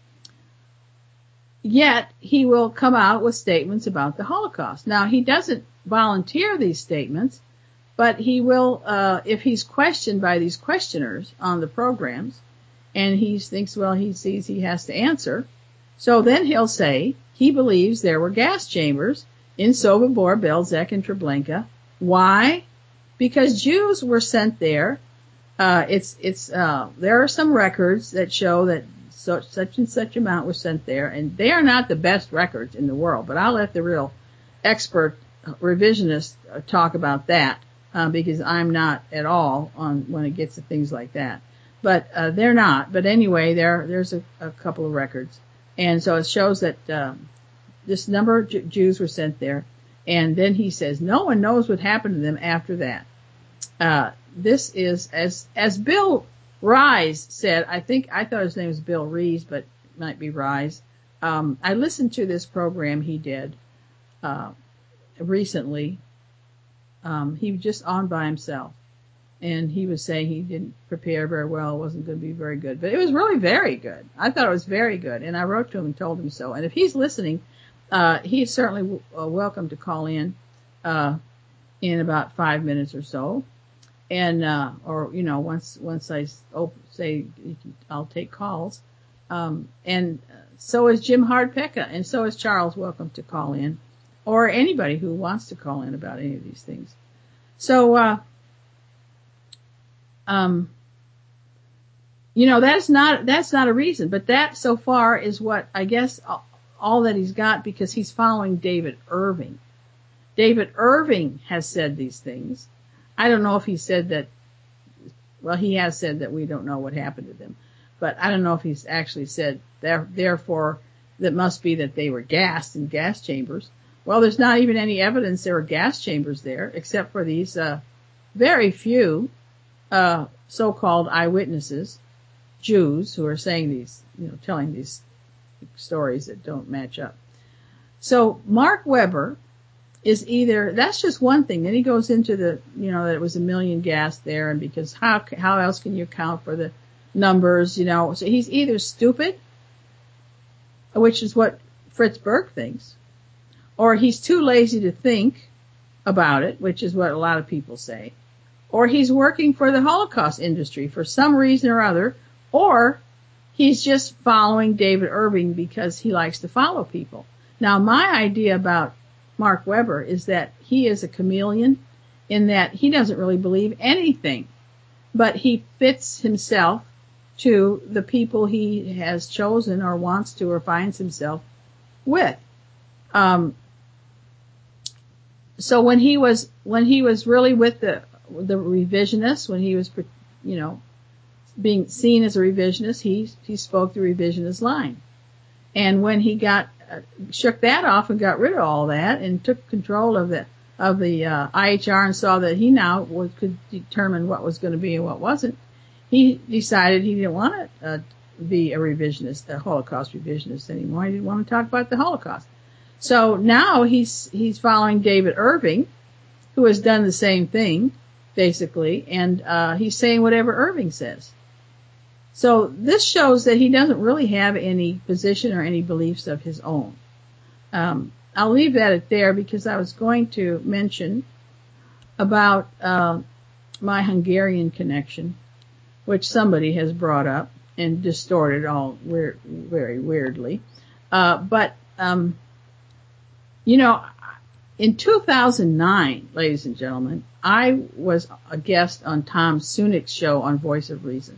Yet he will come out with statements about the Holocaust. Now, he doesn't volunteer these statements, but he will, uh, if he's questioned by these questioners on the programs, and he thinks, well, he sees he has to answer. So then he'll say he believes there were gas chambers in Sobibor, Belzec, and Treblinka. Why? Because Jews were sent there. Uh, it's, it's, uh, there are some records that show that so, such and such amount was sent there, and they are not the best records in the world, but I'll let the real expert revisionist talk about that, uh, because I'm not at all on when it gets to things like that. But, uh, they're not. But anyway, there, there's a, a couple of records. And so it shows that, um, this number of J- Jews were sent there. And then he says, no one knows what happened to them after that. Uh, this is, as, as Bill Ries said, I think, I thought his name was Bill Rees, but might be Rise. Um, I listened to this program he did uh, recently. Um, he was just on by himself, and he was saying he didn't prepare very well, wasn't going to be very good, but it was really very good. I thought it was very good, and I wrote to him and told him so. And if he's listening, uh, he's certainly w- uh, welcome to call in uh, in about five minutes or so. And, uh, or, you know, once, once I op- say I'll take calls. Um, and so is Jim Hardpecka, and so is Charles welcome to call in, or anybody who wants to call in about any of these things. So, uh, um, you know, that's not, that's not a reason, but that so far is what I guess all that he's got, because he's following David Irving. David Irving has said these things. I don't know if he said that, well, he has said that we don't know what happened to them, but I don't know if he's actually said, there, therefore, that must be that they were gassed in gas chambers. Well, there's not even any evidence there were gas chambers there, except for these uh, very few uh, so-called eyewitnesses, Jews, who are saying these, you know, telling these stories that don't match up. So Mark Webber is either, that's just one thing. Then he goes into the, you know, that it was a million gas there, and because how, how else can you account for the numbers, you know? So he's either stupid, which is what Fritz Berg thinks, or he's too lazy to think about it, which is what a lot of people say, or he's working for the Holocaust industry for some reason or other, or he's just following David Irving because he likes to follow people. Now, my idea about Mark Webber is that he is a chameleon, in that he doesn't really believe anything, but he fits himself to the people he has chosen or wants to or finds himself with. Um, so when he was when he was really with the the revisionists, when he was, you know, being seen as a revisionist, he he spoke the revisionist line, and when he got shook that off and got rid of all that and took control of the of the uh, I H R and saw that he now was, could determine what was going to be and what wasn't, he decided he didn't want to uh, be a revisionist, a Holocaust revisionist anymore. He didn't want to talk about the Holocaust. So now he's he's following David Irving, who has done the same thing basically, and uh, he's saying whatever Irving says. So this shows that he doesn't really have any position or any beliefs of his own. Um, I'll leave that at there, because I was going to mention about uh, my Hungarian connection, which somebody has brought up and distorted all weird, very weirdly. Uh, but, um, you know, in two thousand nine, ladies and gentlemen, I was a guest on Tom Sunick's show on Voice of Reason.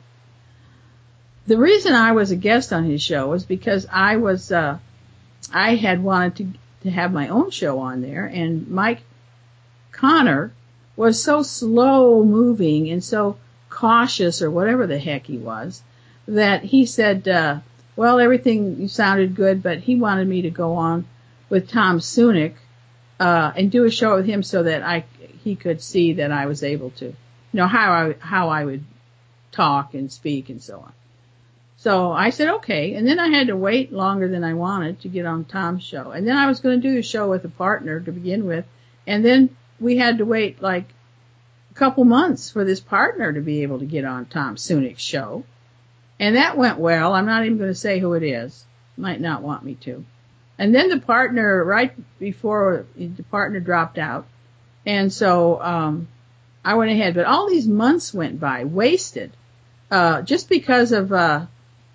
The reason I was a guest on his show was because I was, uh, I had wanted to, to have my own show on there, and Mike Connor was so slow moving and so cautious, or whatever the heck he was, that he said, uh, well, everything sounded good, but he wanted me to go on with Tom Sunick, uh, and do a show with him so that I, he could see that I was able to, you know, how I, how I would talk and speak and so on. So I said, okay. And then I had to wait longer than I wanted to get on Tom's show. And then I was going to do the show with a partner to begin with. And then we had to wait like a couple months for this partner to be able to get on Tom Sunick's show. And that went well. I'm not even going to say who it is. Might not want me to. And then the partner, right before the partner dropped out. And so, um, I went ahead. But all these months went by, wasted, uh, just because of, uh,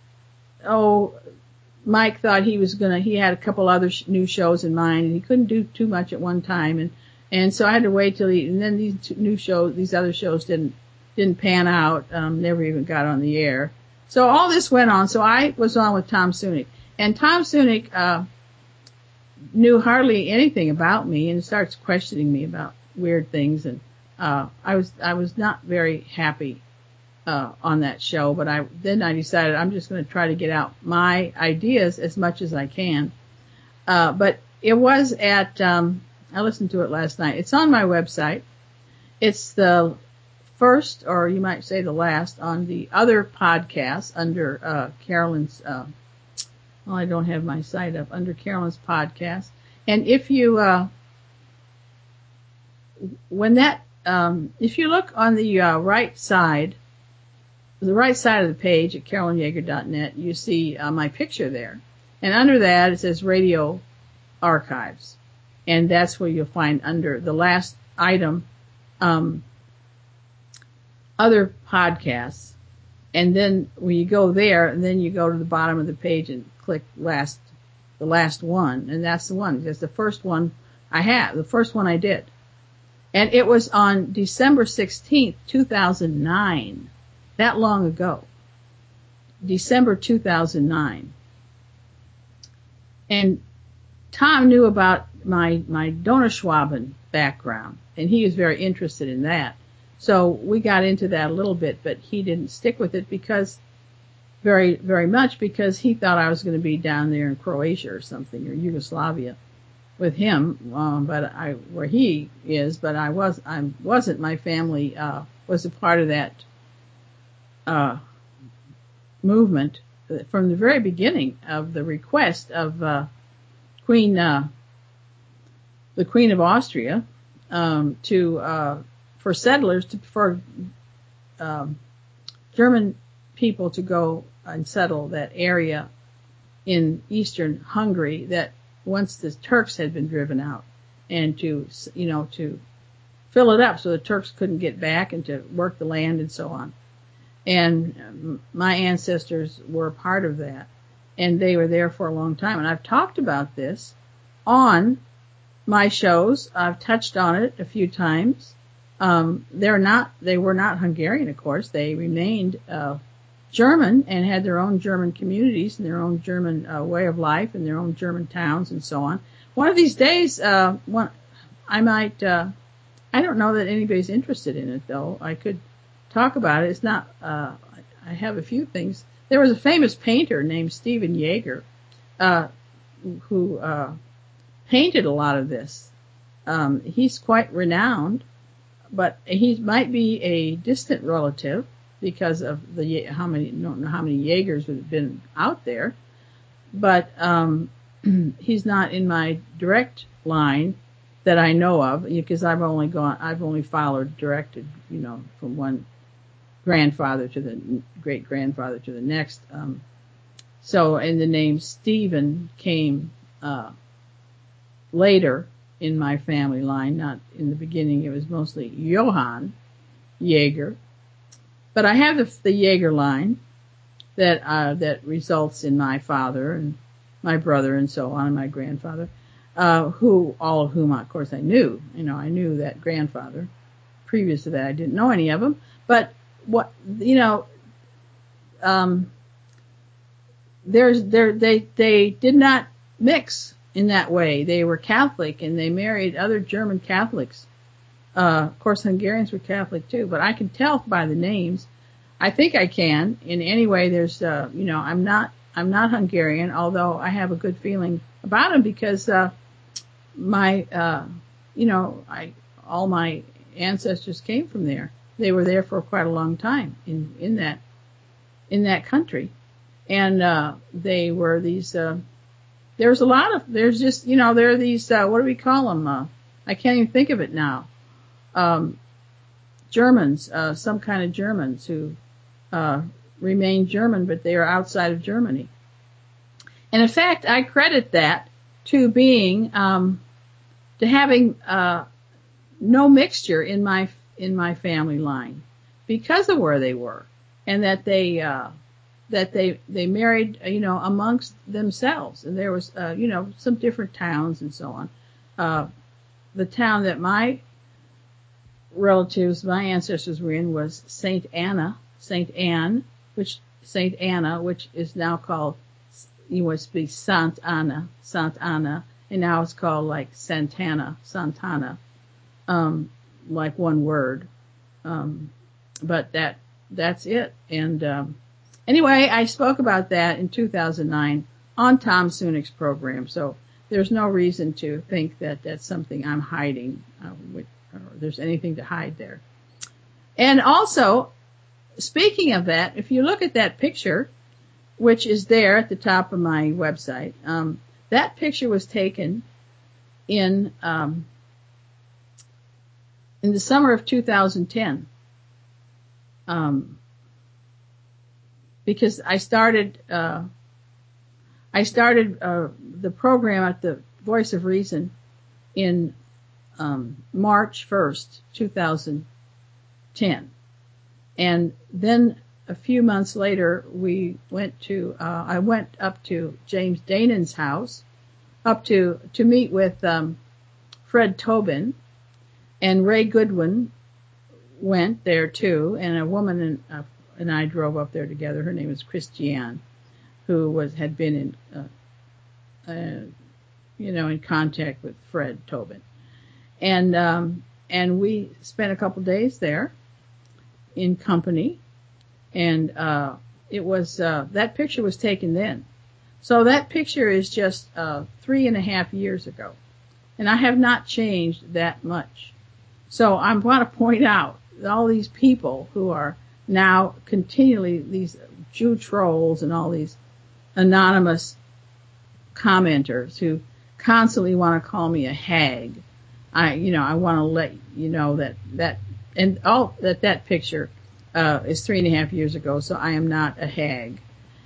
oh, Mike thought he was gonna, he had a couple other sh- new shows in mind, and he couldn't do too much at one time, and, and so I had to wait till he, and then these two new shows, these other shows didn't, didn't pan out, um, never even got on the air. So all this went on, so I was on with Tom Sunick, and Tom Sunick, uh, knew hardly anything about me and starts questioning me about weird things, and, uh, I was, I was not very happy Uh, on that show, but I, then I decided I'm just going to try to get out my ideas as much as I can. Uh, but it was at, um, I listened to it last night. It's on my website. It's the first, or you might say the last, on the other podcast under, uh, Carolyn's, uh, well, I don't have my site up, under Carolyn's podcast. And if you, uh, when that, um, if you look on the uh, right side, the right side of the page at carolyn yeager dot net, you see uh, my picture there. And under that, it says Radio Archives. And that's where you'll find under the last item, um, other podcasts. And then when you go there, and then you go to the bottom of the page and click last, the last one. And that's the one. That's the first one I have, the first one I did. And it was on December sixteenth, two thousand nine. That long ago. December two thousand nine. And Tom knew about my, my Donauschwaben background, and he was very interested in that. So we got into that a little bit, but he didn't stick with it because, very, very much because he thought I was going to be down there in Croatia or something, or Yugoslavia with him, um, but I, where he is, but I was, I wasn't, my family, uh, was a part of that, uh, movement from the very beginning of the request of, uh, Queen, uh, the Queen of Austria, um, to, uh, for settlers to, for, um, German people to go and settle that area in eastern Hungary that once the Turks had been driven out, and to, you know, to fill it up so the Turks couldn't get back and to work the land and so on. And my ancestors were a part of that, and they were there for a long time. And I've talked about this on my shows. I've touched on it a few times. Um, they're not, they were not Hungarian, of course. They remained, uh, German and had their own German communities and their own German uh, way of life and their own German towns and so on. One of these days, uh, one, I might, uh, I don't know that anybody's interested in it though. I could talk about it. It's not, uh, I have a few things. There was a famous painter named Stephen Yeager, uh, who, uh, painted a lot of this. Um, he's quite renowned, but he might be a distant relative, because of the how many don't know how many Yeagers have been out there, but um he's not in my direct line that I know of, because I've only gone I've only followed directed, you know, from one grandfather to the great grandfather to the next. Um so and the name Stephen came uh later in my family line, not in the beginning. It was mostly Johann Yeager. But I have the, the Yeager line that, uh, that results in my father and my brother and so on, and my grandfather, uh, who, all of whom, of course, I knew. You know, I knew that grandfather. Previous to that, I didn't know any of them. But what, you know, um, there's, there, they, they did not mix in that way. They were Catholic and they married other German Catholics. Uh, of course, Hungarians were Catholic too, but I can tell by the names. I think I can. In any way, there's, uh, you know, I'm not, I'm not Hungarian, although I have a good feeling about them because, uh, my, uh, you know, I, all my ancestors came from there. They were there for quite a long time in, in that, in that country. And, uh, they were these, uh, there's a lot of, there's just, you know, there are these, uh, what do we call them? Uh, I can't even think of it now. Um, Germans, uh, some kind of Germans who, uh, remain German, but they are outside of Germany. And in fact, I credit that to being, um, to having, uh, no mixture in my, in my family line because of where they were, and that they, uh, that they, they married, you know, amongst themselves. And there was, uh, you know, some different towns and so on. Uh, the town that my relatives, my ancestors were in was Saint Anna, Saint Anne, which, Saint Anna, which is now called, you know, it be Sant Anna, Sant Anna, and now it's called like Santana, Santana, um, like one word. Um, but that, that's it. And, um, anyway, I spoke about that in two thousand nine on Tom Sunick's program, so there's no reason to think that that's something I'm hiding, uh, with, or there's anything to hide there. And also, speaking of that, if you look at that picture, which is there at the top of my website. Um, that picture was taken in um, in the summer of two thousand ten. Um, because I started uh, I started uh, the program at the Voice of Reason in um, March first, two thousand ten, and then a few months later we went to uh, I went up to James Danon's house, up to to meet with um, Fred Tobin, and Ray Goodwin went there too, and a woman and, uh, and I drove up there together. Her name was Christiane, who was had been in, uh, uh, you know, in contact with Fred Tobin, and um, and we spent a couple days there in company, and uh, it was uh, that picture was taken then, so that picture is just uh, three and a half years ago, and I have not changed that much. So I want to point out all these people who are now continually, these Jew trolls and all these anonymous commenters who constantly want to call me a hag. I, you know, I want to let you know that, that, and all that, that picture, uh, is three and a half years ago, so I am not a hag.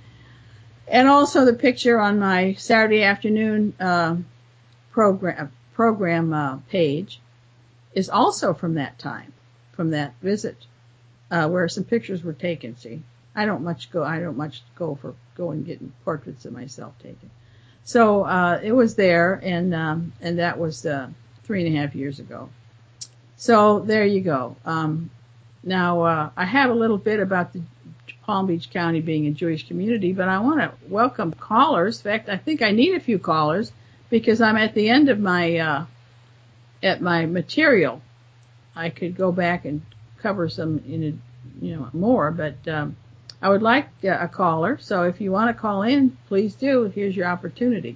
And also the picture on my Saturday afternoon, uh, program, program, uh, page is also from that time, from that visit, uh, where some pictures were taken. See, I don't much go, I don't much go for going getting portraits of myself taken. So, uh, it was there, and, um, and that was, uh, three and a half years ago. So there you go. Um, now, uh, I have a little bit about the Palm Beach County being a Jewish community, but I want to welcome callers. In fact, I think I need a few callers because I'm at the end of my, uh, at my material. I could go back and cover some in a, you know, more, but um, I would like uh, a caller. So if you want to call in, please do. Here's your opportunity.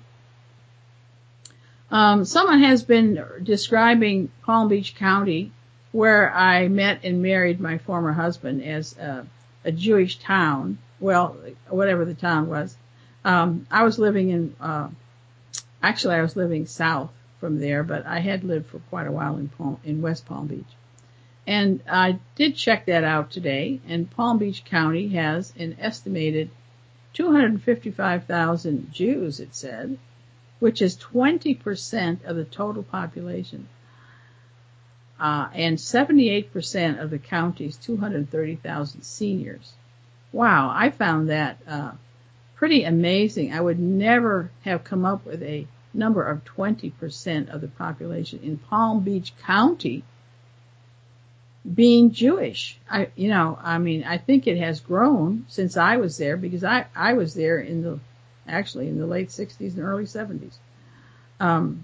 Um, someone has been describing Palm Beach County, where I met and married my former husband, as a, a Jewish town. Well, whatever the town was. Um, I was living in, uh, actually I was living south from there, but I had lived for quite a while in Palm, in West Palm Beach. And I did check that out today, and Palm Beach County has an estimated two hundred fifty-five thousand Jews, it said, which is twenty percent of the total population, uh, and seventy-eight percent of the county's two hundred thirty thousand seniors. Wow, I found that uh, pretty amazing. I would never have come up with a number of twenty percent of the population in Palm Beach County being Jewish. I, you know, I mean, I think it has grown since I was there, because I, I was there in the, actually in the late sixties and early seventies. Um,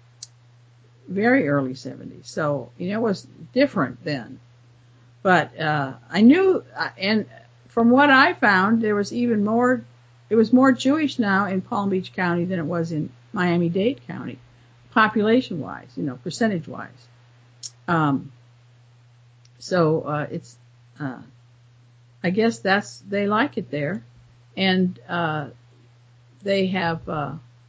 very early seventies. So, you know, it was different then. But, uh, I knew, and from what I found, there was even more, it was more Jewish now in Palm Beach County than it was in Miami-Dade County, population-wise, you know, percentage-wise. Um, so, uh, it's, uh, I guess that's, they like it there. And, uh, they have, uh,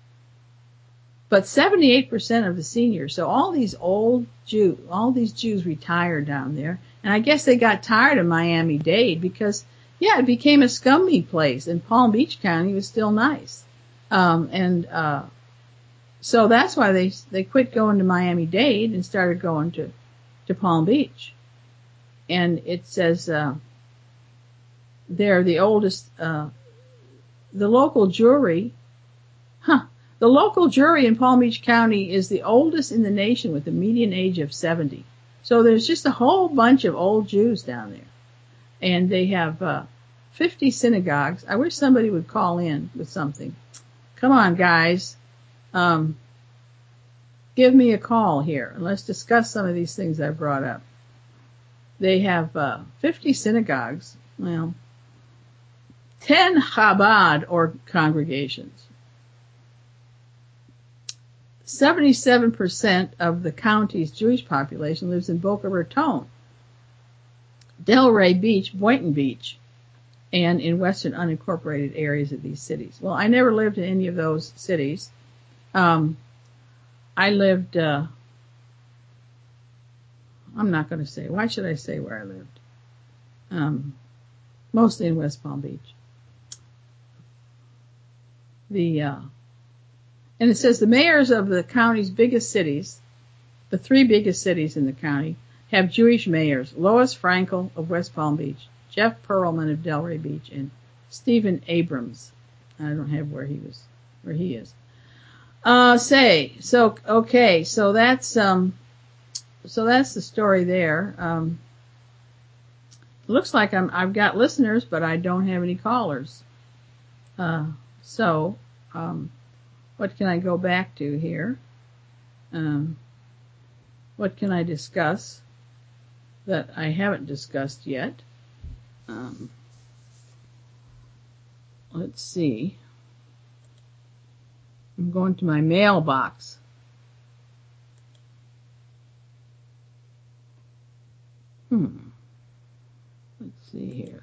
but seventy-eight percent of the seniors, so all these old Jews, all these Jews retired down there. And I guess they got tired of Miami-Dade because, yeah, it became a scummy place, and Palm Beach County was still nice. Um, and, uh, so that's why they, they quit going to Miami-Dade and started going to, to Palm Beach. And it says, uh, they're the oldest, uh, the local jury, huh, the local jury in Palm Beach County is the oldest in the nation with a median age of seventy. So there's just a whole bunch of old Jews down there. And they have, uh, fifty synagogues. I wish somebody would call in with something. Come on, guys. Um, give me a call here and let's discuss some of these things I brought up. They have, uh, fifty synagogues. Well, ten Chabad or congregations. seventy-seven percent of the county's Jewish population lives in Boca Raton, Delray Beach, Boynton Beach, and in western unincorporated areas of these cities. Well, I never lived in any of those cities. Um, I lived, uh, I'm not going to say, why should I say where I lived? Um, mostly in West Palm Beach. The, uh, and it says the mayors of the county's biggest cities, the three biggest cities in the county, have Jewish mayors: Lois Frankel of West Palm Beach, Jeff Pearlman of Delray Beach, and Stephen Abrams. I don't have where he was, where he is. Uh, say, so, okay, so that's, um, so that's the story there. Um, looks like I'm, I've got listeners, but I don't have any callers. Uh, so, um, what can I go back to here? Um, what can I discuss that I haven't discussed yet? Um, let's see. I'm going to my mailbox. Hmm. Let's see here.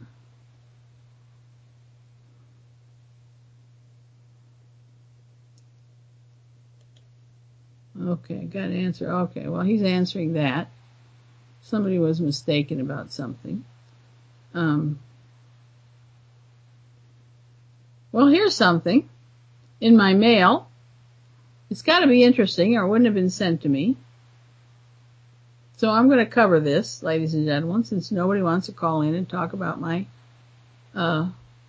Okay, got an answer. Okay, well, he's answering that. Somebody was mistaken about something. Um, well, here's something in my mail. It's got to be interesting, or it wouldn't have been sent to me. So I'm going to cover this, ladies and gentlemen, since nobody wants to call in and talk about my, uh,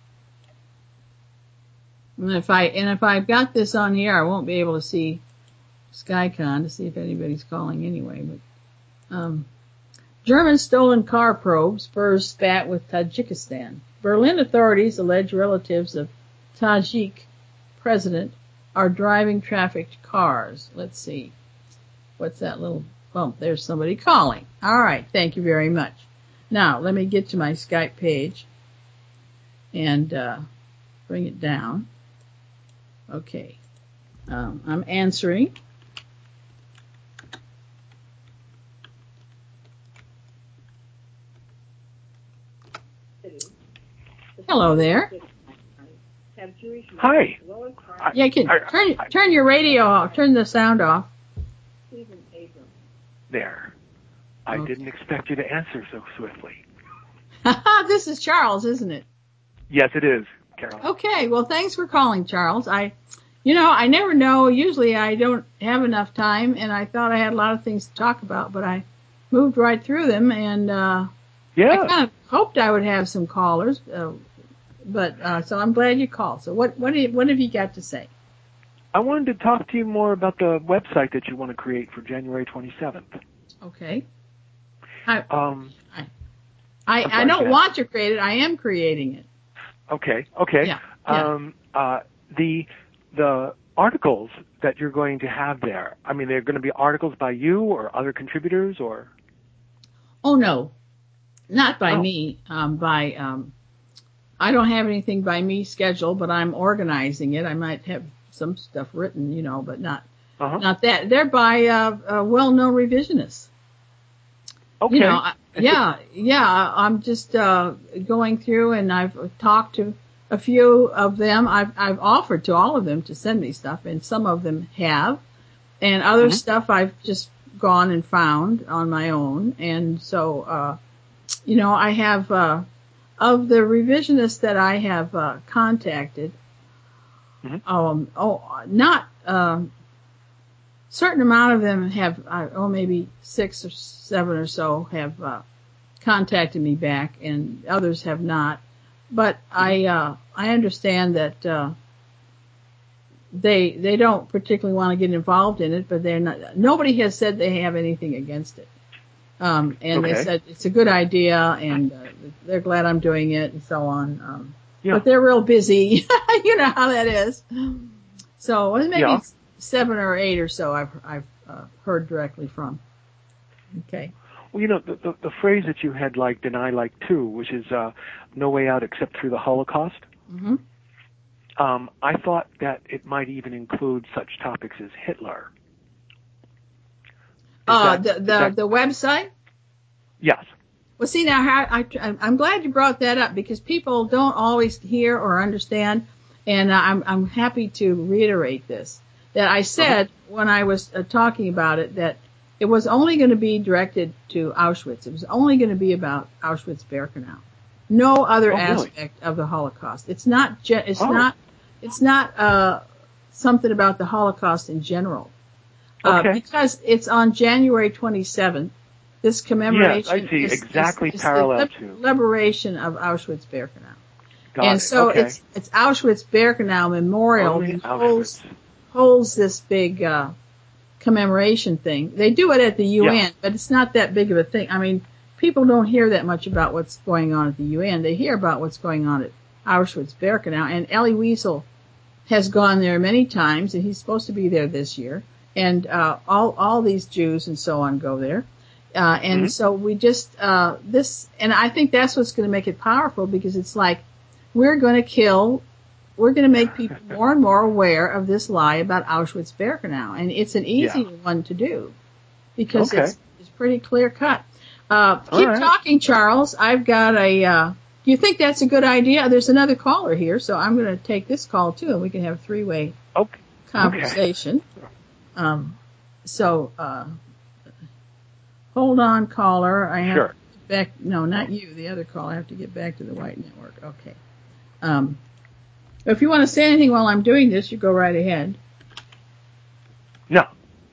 and if I, and if I've got this on here, I won't be able to see Skycon to see if anybody's calling anyway, but, um, German stolen car probe spurs spat with Tajikistan. Berlin authorities allege relatives of Tajik president are driving trafficked cars. Let's see. What's that little bump? There's somebody calling. All right. Thank you very much. Now, let me get to my Skype page and uh, bring it down. Okay. Um, I'm answering. Hello there. Hi. Yeah, can turn turn your radio off. Turn the sound off. There. I Okay. didn't expect you to answer so swiftly. This is Charles, isn't it? Yes, it is, Carol. Okay. Well, thanks for calling, Charles. I, you know, I never know. Usually, I don't have enough time, and I thought I had a lot of things to talk about, but I moved right through them, and uh, Yeah. I kind of hoped I would have some callers. Uh, But, uh, so I'm glad you called. So what, what, do you, what have you got to say? I wanted to talk to you more about the website that you want to create for January twenty-seventh. Okay. I, Um, I, I, sorry, I don't go want to create it. I am creating it. Okay, okay. Yeah, yeah. Um, uh, the, the articles that you're going to have there, I mean, they're going to be articles by you or other contributors or? Oh, no. Not by Oh. me. Um, by, um, I don't have anything by me scheduled, but I'm organizing it. I might have some stuff written, you know, but not, Uh-huh. not that. They're by, uh, uh well-known revisionists. Okay. You know, I, yeah, yeah, I'm just, uh, going through and I've talked to a few of them. I've, I've offered to all of them to send me stuff, and some of them have, and other Mhm. stuff I've just gone and found on my own. And so, uh, you know, I have, uh, of the revisionists that I have, uh, contacted, Mhm. um, oh, not, um, certain amount of them have, uh, oh, maybe six or seven or so have, uh, contacted me back, and others have not. But I, uh, I understand that, uh, they, they don't particularly want to get involved in it, but they're not, nobody has said they have anything against it. Um, and Okay. they said it's a good idea, and uh, they're glad I'm doing it, and so on. Um, Yeah. but they're real busy. You know how that is. So well, maybe Yeah. seven or eight or so I've, I've uh, heard directly from. Okay. Well, you know, the, the, the phrase that you had liked and I liked too, which is uh, no way out except through the Holocaust, Mm-hmm. um, I thought that it might even include such topics as Hitler. Is Uh, that- the, is the, that- the website? Yes. Well, see, now I, I, I'm glad you brought that up because people don't always hear or understand, and I'm, I'm happy to reiterate this, that I said uh-huh. when I was uh, talking about it that it was only going to be directed to Auschwitz. It was only going to be about Auschwitz-Birkenau. No other oh, really? aspect of the Holocaust. It's not, ge- it's oh. not, it's not, uh, something about the Holocaust in general. Okay. Uh, because it's on January twenty-seventh. This commemoration yes, I see. is, exactly is, is parallel the to liberation of Auschwitz-Birkenau. Got and it. so okay. it's it's Auschwitz-Birkenau Memorial Only that Auschwitz. holds holds this big uh, commemoration thing. They do it at the U N, yeah. but it's not that big of a thing. I mean, people don't hear that much about what's going on at the U N. They hear about what's going on at Auschwitz-Birkenau, and Elie Wiesel has gone there many times, and he's supposed to be there this year. And uh, all all these Jews and so on go there. Uh, and mm-hmm. so we just, uh, this, and I think that's what's going to make it powerful because it's like, we're going to kill, we're going to make people more and more aware of this lie about Auschwitz-Birkenau. And it's an easy yeah. one to do because okay. it's, it's pretty clear cut. Uh, keep right. talking, Charles. I've got a, uh, do you think that's a good idea? There's another caller here, so I'm going to take this call too, and we can have a three-way okay. conversation. Okay. Um, so, uh, hold on, caller. I have sure. to get back. No, not you. The other caller. I have to get back to the White Network. Okay. Um, if you want to say anything while I'm doing this, you go right ahead. No.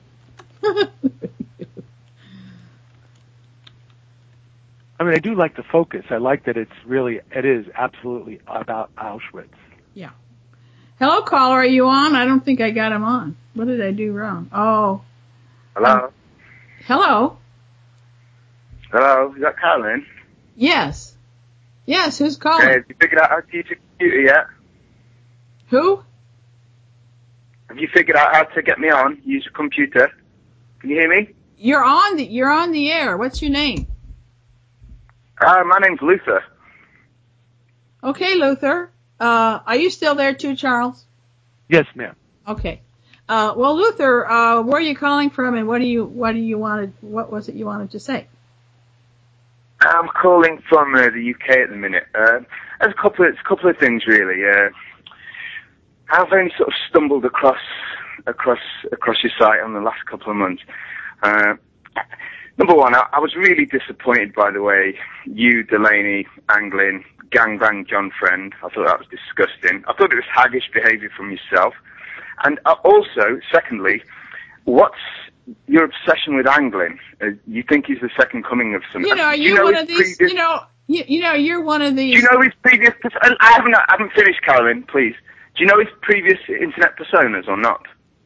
I mean, I do like the focus. I like that it's really, it is absolutely about Auschwitz. Yeah. Hello, caller. Are you on? I don't think I got him on. What did I do wrong? Oh. Hello. Um, hello. Hello, is that Carolyn? Yes. Yes, who's calling? Okay, have you figured out how to use your computer yet? Who? Have you figured out how to get me on, use your computer? Can you hear me? You're on the, you're on the air. What's your name? Uh, my name's Luther. Okay, Luther. Uh, are you still there too, Charles? Yes, ma'am. Okay. Uh, well, Luther, uh, where are you calling from and what do you, what do you wanted, what was it you wanted to say? I'm calling from uh, the U K at the minute. Uh, there's a couple of, a couple of things really. Uh, I've only sort of stumbled across across across your site on the last couple of months. Uh, number one, I, I was really disappointed by the way you, Delaney, Anglin, gangbang John Friend. I thought that was disgusting. I thought it was haggish behaviour from yourself. And uh, also, secondly, what's your obsession with Anglin? Uh, you think he's the second coming of some... You know, are you, you know one of these, previous, you know, you, you know, you're one of these... Do you know his previous... I haven't, I haven't finished, Carolyn, please. Do you know his previous internet personas or not?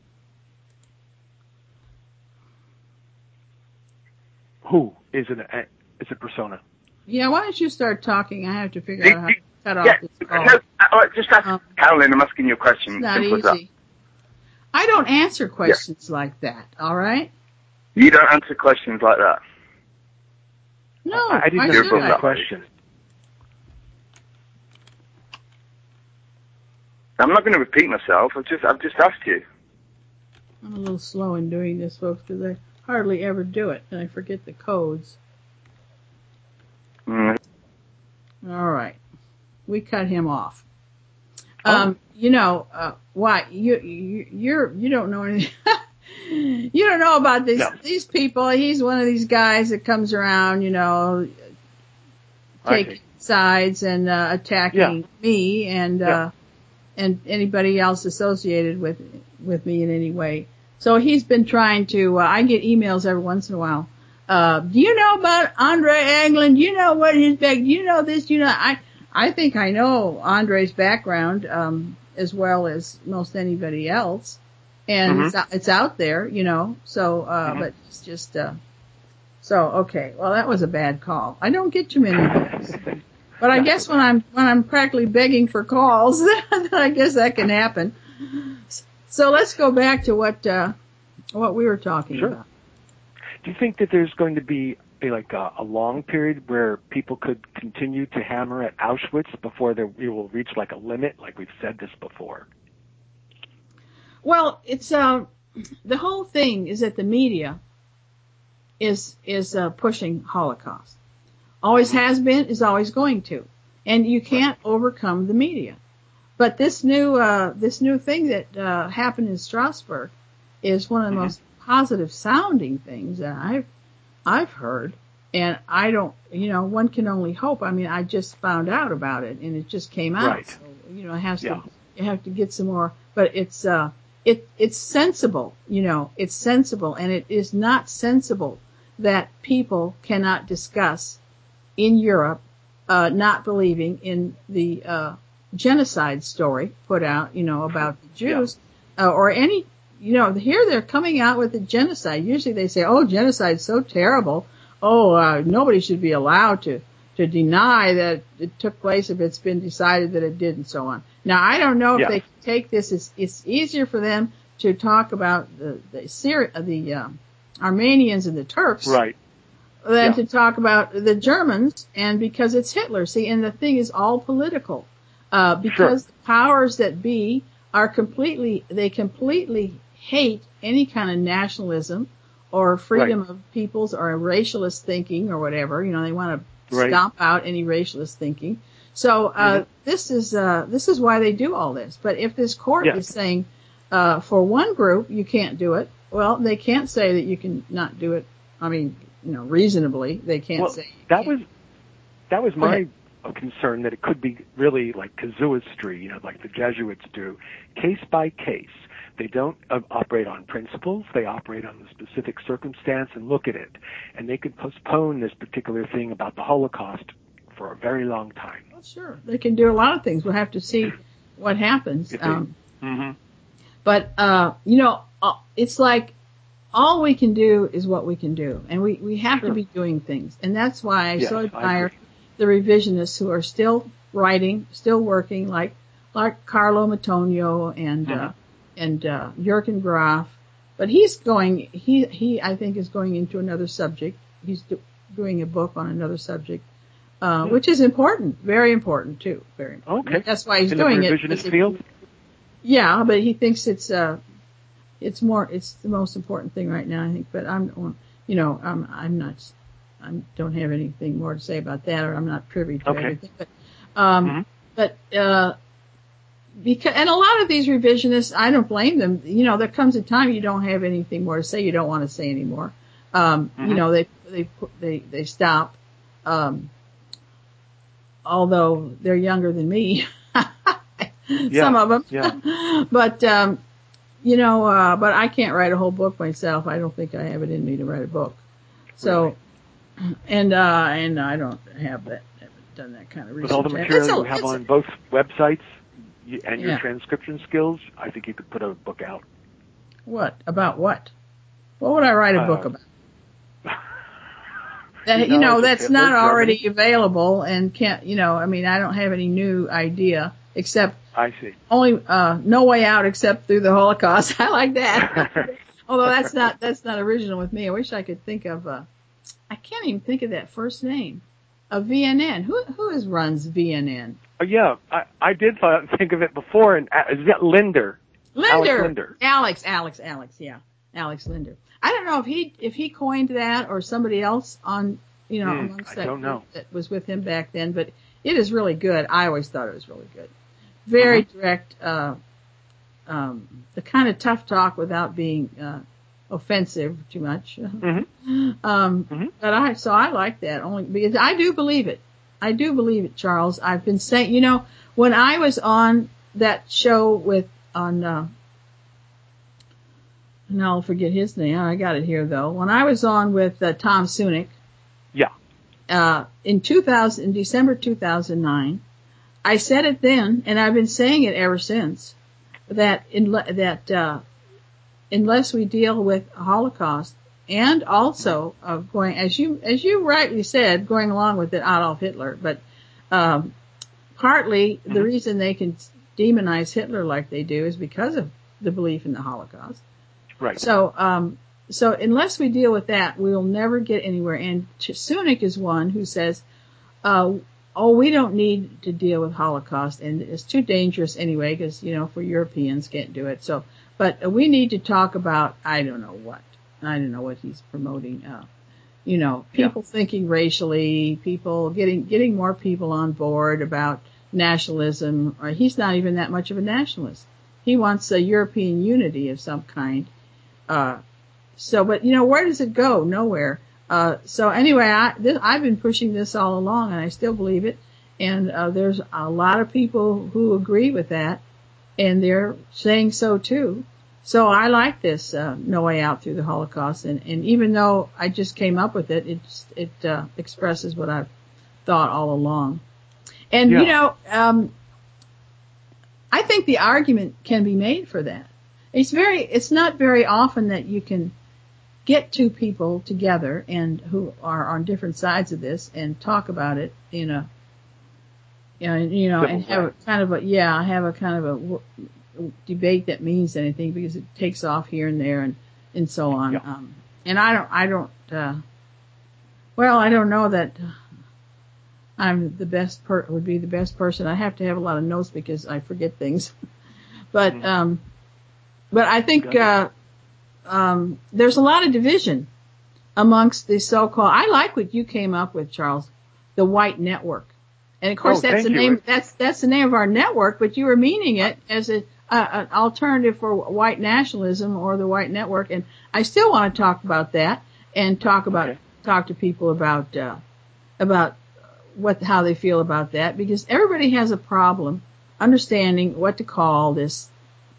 Who is an uh, is a persona? Yeah, why don't you start talking? I have to figure Do, out how do, to cut yeah, off this call. No, uh, just ask Um, Carolyn, I'm asking you a question. It's not Simple as that. easy. I don't answer questions yeah. like that, all right? You don't answer questions like that? No, I, I didn't why understand should the I? question. I'm not going to repeat myself. I've just, I've just asked you. I'm a little slow in doing this, folks, because I hardly ever do it, and I forget the codes. Mm. All right. We cut him off. Oh. Um, you know, uh, why, you, you, you're, you don't know anything. You don't know about these, no. these people. He's one of these guys that comes around, you know, taking sides and, uh, attacking yeah. me and, yeah. uh, and anybody else associated with, with me in any way. So he's been trying to, uh, I get emails every once in a while. Uh, do you know about Andre Anglin? Do you know what his back, do you know this? Do you know, I, I think I know Andre's background, um, as well as most anybody else. And mm-hmm. it's, it's out there, you know, so, uh, mm-hmm. but it's just, uh, so, okay. Well, that was a bad call. I don't get too many of those. But I guess when I'm, when I'm practically begging for calls, then I guess that can happen. So let's go back to what, uh, what we were talking sure. about. Do you think that there's going to be a, like a, a long period where people could continue to hammer at Auschwitz before there, we will reach like a limit? Like we've said this before. Well, it's, uh, the whole thing is that the media is, is, uh, pushing Holocaust. Always has been, is always going to. And you can't right. overcome the media. But this new, uh, this new thing that, uh, happened in Strasbourg is one of the mm-hmm. most positive sounding things that I've, I've heard. And I don't, you know, one can only hope. I mean, I just found out about it and it just came out. Right. So, you know, it has yeah. to, you have to get some more, but it's, uh, it, it's sensible, you know, it's sensible, and it is not sensible that people cannot discuss in Europe, uh, not believing in the, uh, genocide story put out, you know, about the Jews, yeah. uh, or any, you know, here they're coming out with the genocide. Usually they say, oh, genocide's so terrible. Oh, uh, nobody should be allowed to, to deny that it took place if it's been decided that it did and so on. Now, I don't know if yeah. they can take this. It's, it's easier for them to talk about the, the Syri- the, um, Armenians and the Turks. Right. Than yeah. to talk about the Germans, and because it's Hitler. See, and the thing is all political. Uh, because sure. the powers that be are completely, they completely hate any kind of nationalism or freedom right. of peoples or racialist thinking or whatever. You know, they want to right. stomp out any racialist thinking. So, uh, mm-hmm. this is, uh, this is why they do all this. But if this court yes. is saying, uh, for one group, you can't do it, well, they can't say that you can not do it. I mean, you know, reasonably, they can't well, say. That can't. was, that was my concern, that it could be really like casuistry, you know, like the Jesuits do, case by case. They don't uh, operate on principles. They operate on the specific circumstance and look at it. And they could postpone this particular thing about the Holocaust for a very long time. Well, sure. They can do a lot of things. We'll have to see what happens. They, um, mm-hmm. But, uh, you know, uh, it's like all we can do is what we can do. And we, we have sure. to be doing things. And that's why I yes, so admire I the revisionists who are still writing, still working, like like Carlo Matonio and mm-hmm. uh, and uh, Jürgen Graf. But he's going, he he I think is going into another subject. He's do, doing a book on another subject, uh, mm-hmm. which is important, very important too, very important. Okay. That's why he's In doing the it. revisionist field. Yeah, but he thinks it's uh, it's more, it's the most important thing right now, I think. But I'm, you know, I'm I'm not. I don't have anything more to say about that, or I'm not privy to okay. everything. But, um, mm-hmm. but, uh, because, and a lot of these revisionists, I don't blame them. You know, there comes a time you don't have anything more to say. You don't want to say anymore. Um, mm-hmm. you know, they, they, they, they stop. Um, although they're younger than me, yeah. some of them, yeah. but, um, you know, uh, but I can't write a whole book myself. I don't think I have it in me to write a book. So, really? And, uh, and I don't have that, haven't done that kind of research. With all the material a, you have on both websites and your yeah. transcription skills, I think you could put a book out. What? About what? What would I write a uh, book about? That, you know, that's Hitler, not already Germany. available and can't, you know, I mean, I don't have any new idea except I see. only, uh, no way out except through the Holocaust. I like that. Although that's not, that's not original with me. I wish I could think of, uh, I can't even think of that first name. A V N N. Who who is runs V N N? Oh, yeah, I, I did think of it before. And uh, is that Linder? Linder. Alex Linder. Alex, Alex, Alex. Yeah, Alex Linder. I don't know if he if he coined that or somebody else on you know mm, amongst I that don't know. that was with him back then. But it is really good. I always thought it was really good. Very mm-hmm. direct. Uh, um, the kind of tough talk without being. Uh, offensive too much. Mm-hmm. um, mm-hmm. But I, so I like that only because I do believe it. I do believe it, Charles. I've been saying, you know, when I was on that show with, on, uh, now I'll forget his name. I got it here though. When I was on with uh, Tom Sunick. Yeah. Uh, in two thousand, in December two thousand nine, I said it then, and I've been saying it ever since, that in, that, uh, unless we deal with Holocaust and also uh, going, as you as you rightly said, going along with it, Adolf Hitler, but um, partly mm-hmm. the reason they can demonize Hitler like they do is because of the belief in the Holocaust. Right. So, um, so unless we deal with that, we'll never get anywhere. And Sunick is one who says, uh, "Oh, we don't need to deal with Holocaust, and it's too dangerous anyway, because you know, for Europeans can't do it." So. But we need to talk about, I don't know what. I don't know what he's promoting. Uh, you know, people Yeah. thinking racially, people getting getting more people on board about nationalism. Or he's not even that much of a nationalist. He wants a European unity of some kind. Uh, so, but you know, where does it go? Nowhere. Uh, so anyway, I, this, I've been pushing this all along, and I still believe it. And uh, there's a lot of people who agree with that, and they're saying so too. So I like this uh, No Way Out Through the Holocaust, and, and even though I just came up with it, it just, it uh, expresses what I've thought all along. And Yeah. you know, um, I think the argument can be made for that. It's very, it's not very often that you can get two people together and who are on different sides of this and talk about it in a, you know, you know and have a kind of a, yeah, have a kind of a w- debate that means anything, because it takes off here and there and, and so on. Yeah. Um, and I don't, I don't, uh, well, I don't know that I'm the best per, would be the best person. I have to have a lot of notes because I forget things. But, Mhm. um, but I think, uh, um, there's a lot of division amongst the so-called, I like what you came up with, Charles, the white network. And of course, Oh, that's the thank you. name, that's, that's the name of our network, but you were meaning it as a, uh, an alternative for white nationalism or the white network. And I still want to talk about that and talk about, Okay. talk to people about, uh, about what, how they feel about that, because everybody has a problem understanding what to call this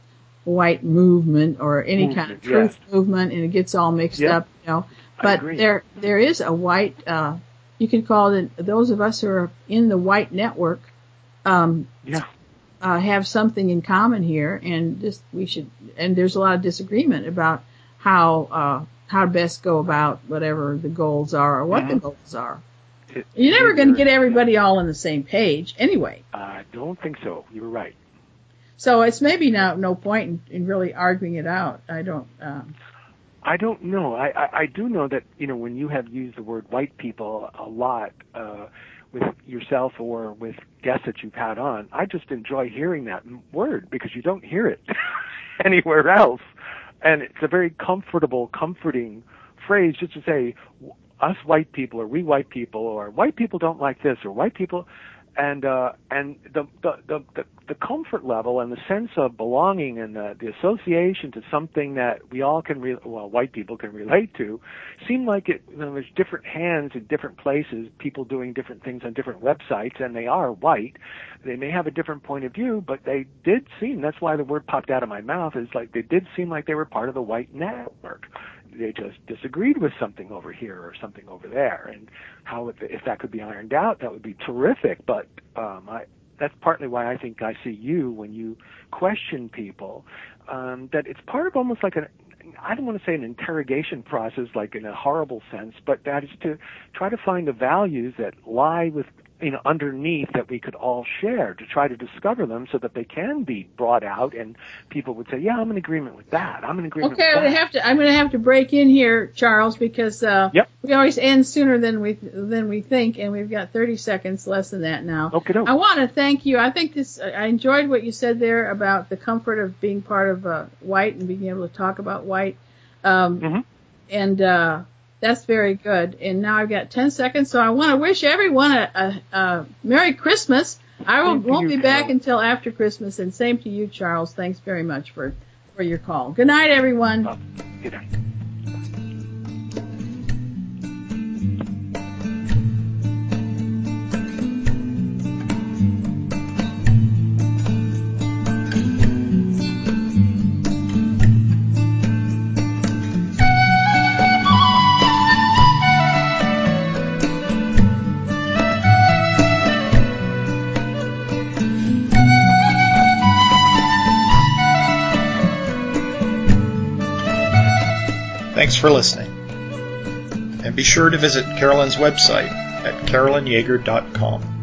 white movement or any kind of Movement, truth yes. movement, and it gets all mixed Yep. up, you know. I But agree. there, there is a white, uh, you could call it, those of us who are in the white network, um, Yeah. uh, have something in common here, and just, we should, and there's a lot of disagreement about how, uh, how to best go about whatever the goals are or what Mhm. the goals are. It- You're never going to you're- get everybody all on the same page anyway. I don't think so. You're right. So it's maybe no, no point in, in really arguing it out. I don't, um, I don't know. I, I, I do know that, you know, when you have used the word white people a lot uh, with yourself or with guests that you've had on, I just enjoy hearing that word because you don't hear it anywhere else. And it's a very comfortable, comforting phrase just to say, us white people or we white people or white people don't like this or white people. And uh, and the, the the the the comfort level and the sense of belonging and the, the association to something that we all can, re- well, white people can relate to, seem like it. You know, there's different hands in different places, people doing different things on different websites, and they are white. They may have a different point of view, but they did seem. That's why the word popped out of my mouth. Is like they did seem like they were part of the white network. They just disagreed with something over here or something over there, and how if, if that could be ironed out, that would be terrific. But um, I, that's partly why I think I see you when you question people. Um, that it's part of almost like an, I don't want to say an interrogation process, like in a horrible sense, but that is to try to find the values that lie with, you know, underneath that we could all share, to try to discover them so that they can be brought out and people would say, yeah, I'm in agreement with that. I'm in agreement okay, with I'm that. gonna have to, I'm gonna have to break in here, Charles, because, uh, Yep. we always end sooner than we, than we think, and we've got thirty seconds less than that now. Okay, I want to thank you. I think this, I enjoyed what you said there about the comfort of being part of, uh, white and being able to talk about white. Um, Mm-hmm. and, uh, that's very good. And now I've got ten seconds, so I want to wish everyone a, a, a Merry Christmas. I Same to won't you, be back Carol. until after Christmas, and same to you, Charles. Thanks very much for, for your call. Good night, everyone. Oh, good night. Thanks for listening. And be sure to visit Carolyn's website at carolyn yager dot com.